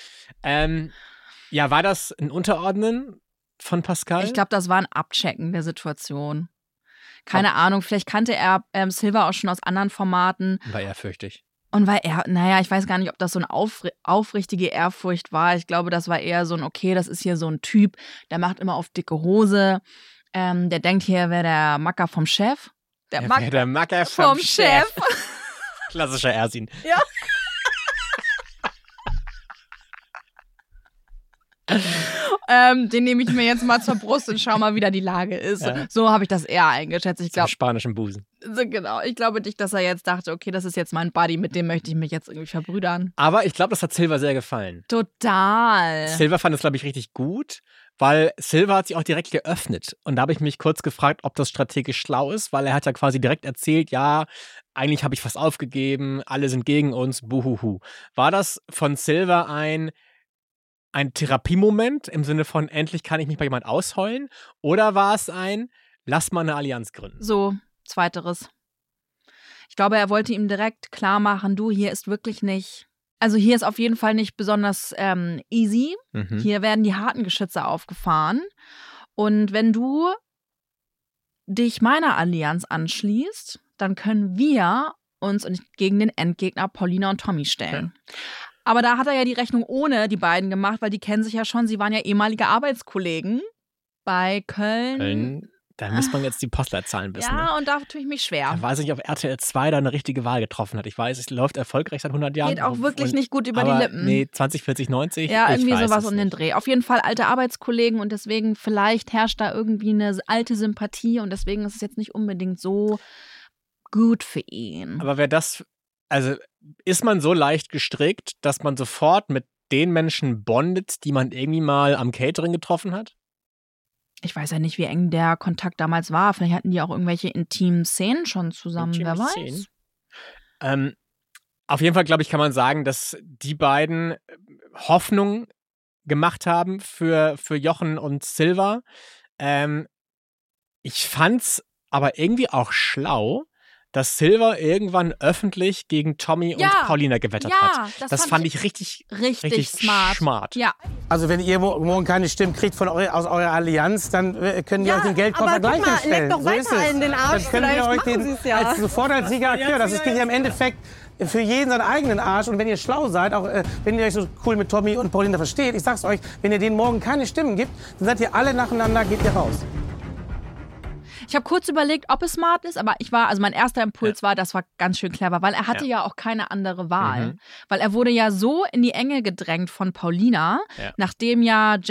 Ja, war das ein Unterordnen von Pascal? Ich glaube, das war ein Abchecken der Situation. Keine Ahnung, vielleicht kannte er Silver auch schon aus anderen Formaten. War ehrfürchtig. Und weil er, ich weiß gar nicht, ob das so eine aufrichtige Ehrfurcht war. Ich glaube, das war eher so ein, okay, das ist hier so ein Typ, der macht immer auf dicke Hose. Der denkt hier, er wäre der Macker vom Chef. Der Macker vom Chef. Klassischer Ersin. Ja. Den nehme ich mir jetzt mal zur Brust und schau mal, wie da die Lage ist. Ja. So habe ich das eher eingeschätzt. Ich glaube, spanischen Busen. Genau. Ich glaube nicht, dass er jetzt dachte, okay, das ist jetzt mein Buddy, mit dem möchte ich mich jetzt irgendwie verbrüdern. Aber ich glaube, das hat Silva sehr gefallen. Total. Silva fand es, glaube ich, richtig gut, weil Silva hat sich auch direkt geöffnet. Und da habe ich mich kurz gefragt, ob das strategisch schlau ist, weil er hat ja quasi direkt erzählt, ja, eigentlich habe ich was aufgegeben, alle sind gegen uns, buhuhu. War das von Silva ein Therapiemoment im Sinne von, endlich kann ich mich bei jemand ausheulen? Oder war es lass mal eine Allianz gründen? So, zweiteres. Ich glaube, er wollte ihm direkt klar machen, du, hier ist wirklich nicht, also hier ist auf jeden Fall nicht besonders easy. Hier werden die harten Geschütze aufgefahren. Und wenn du dich meiner Allianz anschließt, dann können wir uns gegen den Endgegner Paulina und Tommy stellen. Ja. Aber da hat er ja die Rechnung ohne die beiden gemacht, weil die kennen sich ja schon. Sie waren ja ehemalige Arbeitskollegen bei Köln. Da muss man jetzt die Postleitzahlen wissen. Ja, ne? Und da tue ich mich schwer. Ich weiß nicht, ob RTL 2 da eine richtige Wahl getroffen hat. Ich weiß, es läuft erfolgreich seit 100 Jahren. Geht auch wirklich nicht gut über die Lippen. Nee, 20, 40, 90. Ja, irgendwie sowas um den Dreh. Auf jeden Fall alte Arbeitskollegen und deswegen vielleicht herrscht da irgendwie eine alte Sympathie und deswegen ist es jetzt nicht unbedingt so gut für ihn. Aber ist man so leicht gestrickt, dass man sofort mit den Menschen bondet, die man irgendwie mal am Catering getroffen hat? Ich weiß ja nicht, wie eng der Kontakt damals war. Vielleicht hatten die auch irgendwelche intimen Szenen schon zusammen, wer weiß. Auf jeden Fall, glaube ich, kann man sagen, dass die beiden Hoffnung gemacht haben für Jochen und Silva. Ich fand's aber irgendwie auch schlau, dass Silva irgendwann öffentlich gegen Tommy und Paulina gewettert hat. Das fand ich richtig smart. Ja. Also wenn ihr morgen keine Stimmen kriegt aus eurer Allianz, dann können die euch den Geldkoffer gleich hinstellen. Leck doch weiter in den Arsch. Dann können wir euch sofort als Sieger erklären. Das ist ja im Endeffekt für jeden seinen eigenen Arsch. Und wenn ihr schlau seid, auch wenn ihr euch so cool mit Tommy und Paulina versteht, ich sag's euch, wenn ihr denen morgen keine Stimmen gibt, dann seid ihr alle nacheinander, geht ihr raus. Ich habe kurz überlegt, ob es smart ist, aber mein erster Impuls war, das war ganz schön clever, weil er hatte ja auch keine andere Wahl. Weil er wurde ja so in die Enge gedrängt von Paulina, nachdem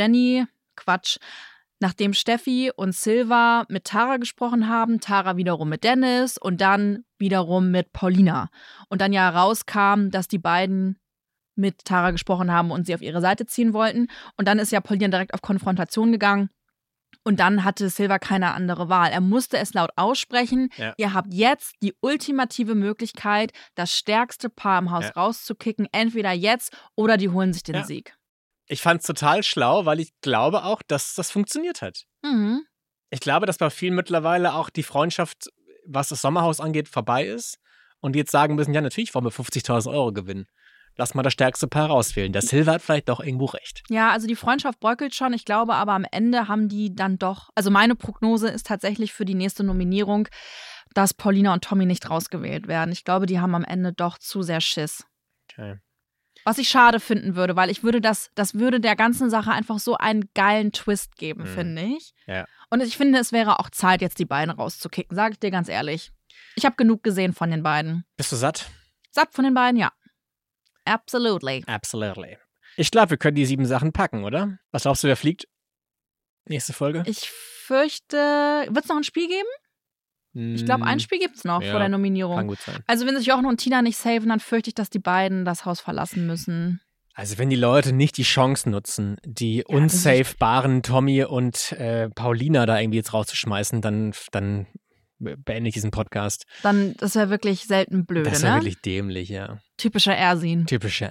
Steffi und Silva mit Tara gesprochen haben, Tara wiederum mit Dennis und dann wiederum mit Paulina. Und dann ja rauskam, dass die beiden mit Tara gesprochen haben und sie auf ihre Seite ziehen wollten. Und dann ist ja Paulina direkt auf Konfrontation gegangen. Und dann hatte Silva keine andere Wahl. Er musste es laut aussprechen. Ja. Ihr habt jetzt die ultimative Möglichkeit, das stärkste Paar im Haus rauszukicken. Entweder jetzt oder die holen sich den Sieg. Ich fand es total schlau, weil ich glaube auch, dass das funktioniert hat. Ich glaube, dass bei vielen mittlerweile auch die Freundschaft, was das Sommerhaus angeht, vorbei ist. Und die jetzt sagen müssen, ja natürlich wollen wir 50.000 Euro gewinnen. Lass mal das stärkste Paar rauswählen. Der Silva hat vielleicht doch irgendwo recht. Ja, also die Freundschaft bröckelt schon. Ich glaube aber am Ende haben die dann doch, also meine Prognose ist tatsächlich für die nächste Nominierung, dass Paulina und Tommy nicht rausgewählt werden. Ich glaube, die haben am Ende doch zu sehr Schiss. Okay. Was ich schade finden würde, weil ich würde das würde der ganzen Sache einfach so einen geilen Twist geben, finde ich. Ja. Und ich finde, es wäre auch Zeit, jetzt die beiden rauszukicken, sage ich dir ganz ehrlich. Ich habe genug gesehen von den beiden. Bist du satt? Satt von den beiden, ja. Absolutely. Ich glaube, wir können die 7 Sachen packen, oder? Was glaubst du, wer fliegt? Nächste Folge? Ich fürchte, wird es noch ein Spiel geben? Ich glaube, ein Spiel gibt es noch vor der Nominierung. Kann gut sein. Also wenn sich Jochen und Tina nicht saven, dann fürchte ich, dass die beiden das Haus verlassen müssen. Also wenn die Leute nicht die Chance nutzen, die unsafebaren Tommy und Paulina da irgendwie jetzt rauszuschmeißen, dann beende ich diesen Podcast. Dann, das wäre wirklich selten blöd, ne? Das wäre wirklich dämlich, ja. Typischer Ersin.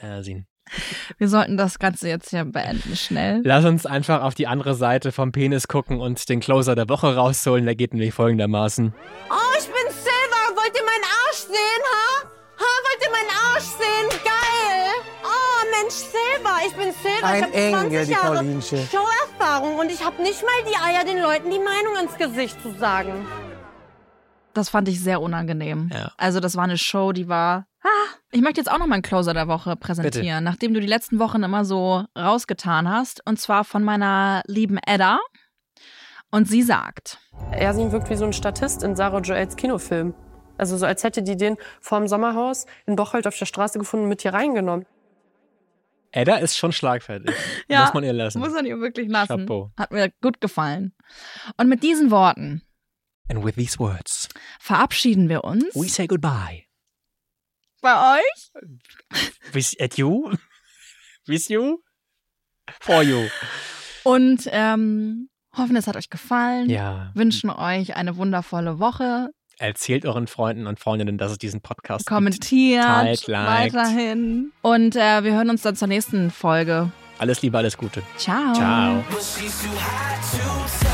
Wir sollten das Ganze jetzt ja beenden, schnell. Lass uns einfach auf die andere Seite vom Penis gucken und den Closer der Woche rausholen. Der geht nämlich folgendermaßen. Oh, ich bin Silva. Wollt ihr meinen Arsch sehen, ha? Wollt ihr meinen Arsch sehen? Geil. Oh, Mensch, Silva. Ich bin Silva. Ich habe 20 Jahre Showerfahrung und ich habe nicht mal die Eier, den Leuten die Meinung ins Gesicht zu sagen. Das fand ich sehr unangenehm. Ja. Also das war eine Show, die war... Ich möchte jetzt auch noch meinen Closer der Woche präsentieren, Bitte. Nachdem du die letzten Wochen immer so rausgetan hast. Und zwar von meiner lieben Edda. Und sie sagt... Ersin wirkt wie so ein Statist in Sarah Joels Kinofilm. Also so, als hätte die den vorm Sommerhaus in Bocholt auf der Straße gefunden und mit hier reingenommen. Edda ist schon schlagfertig. Ja, muss man ihr lassen. Muss man ihr wirklich lassen. Chapeau. Hat mir gut gefallen. Und mit diesen Worten And with these words, verabschieden wir uns. we say goodbye. Bei euch? At you? With you? For you. Und hoffen, es hat euch gefallen. Ja. Wünschen euch eine wundervolle Woche. Erzählt euren Freunden und Freundinnen, dass es diesen Podcast Kommentiert, gibt. Teilt, liked. Weiterhin. Und wir hören uns dann zur nächsten Folge. Alles Liebe, alles Gute. Ciao. Ciao.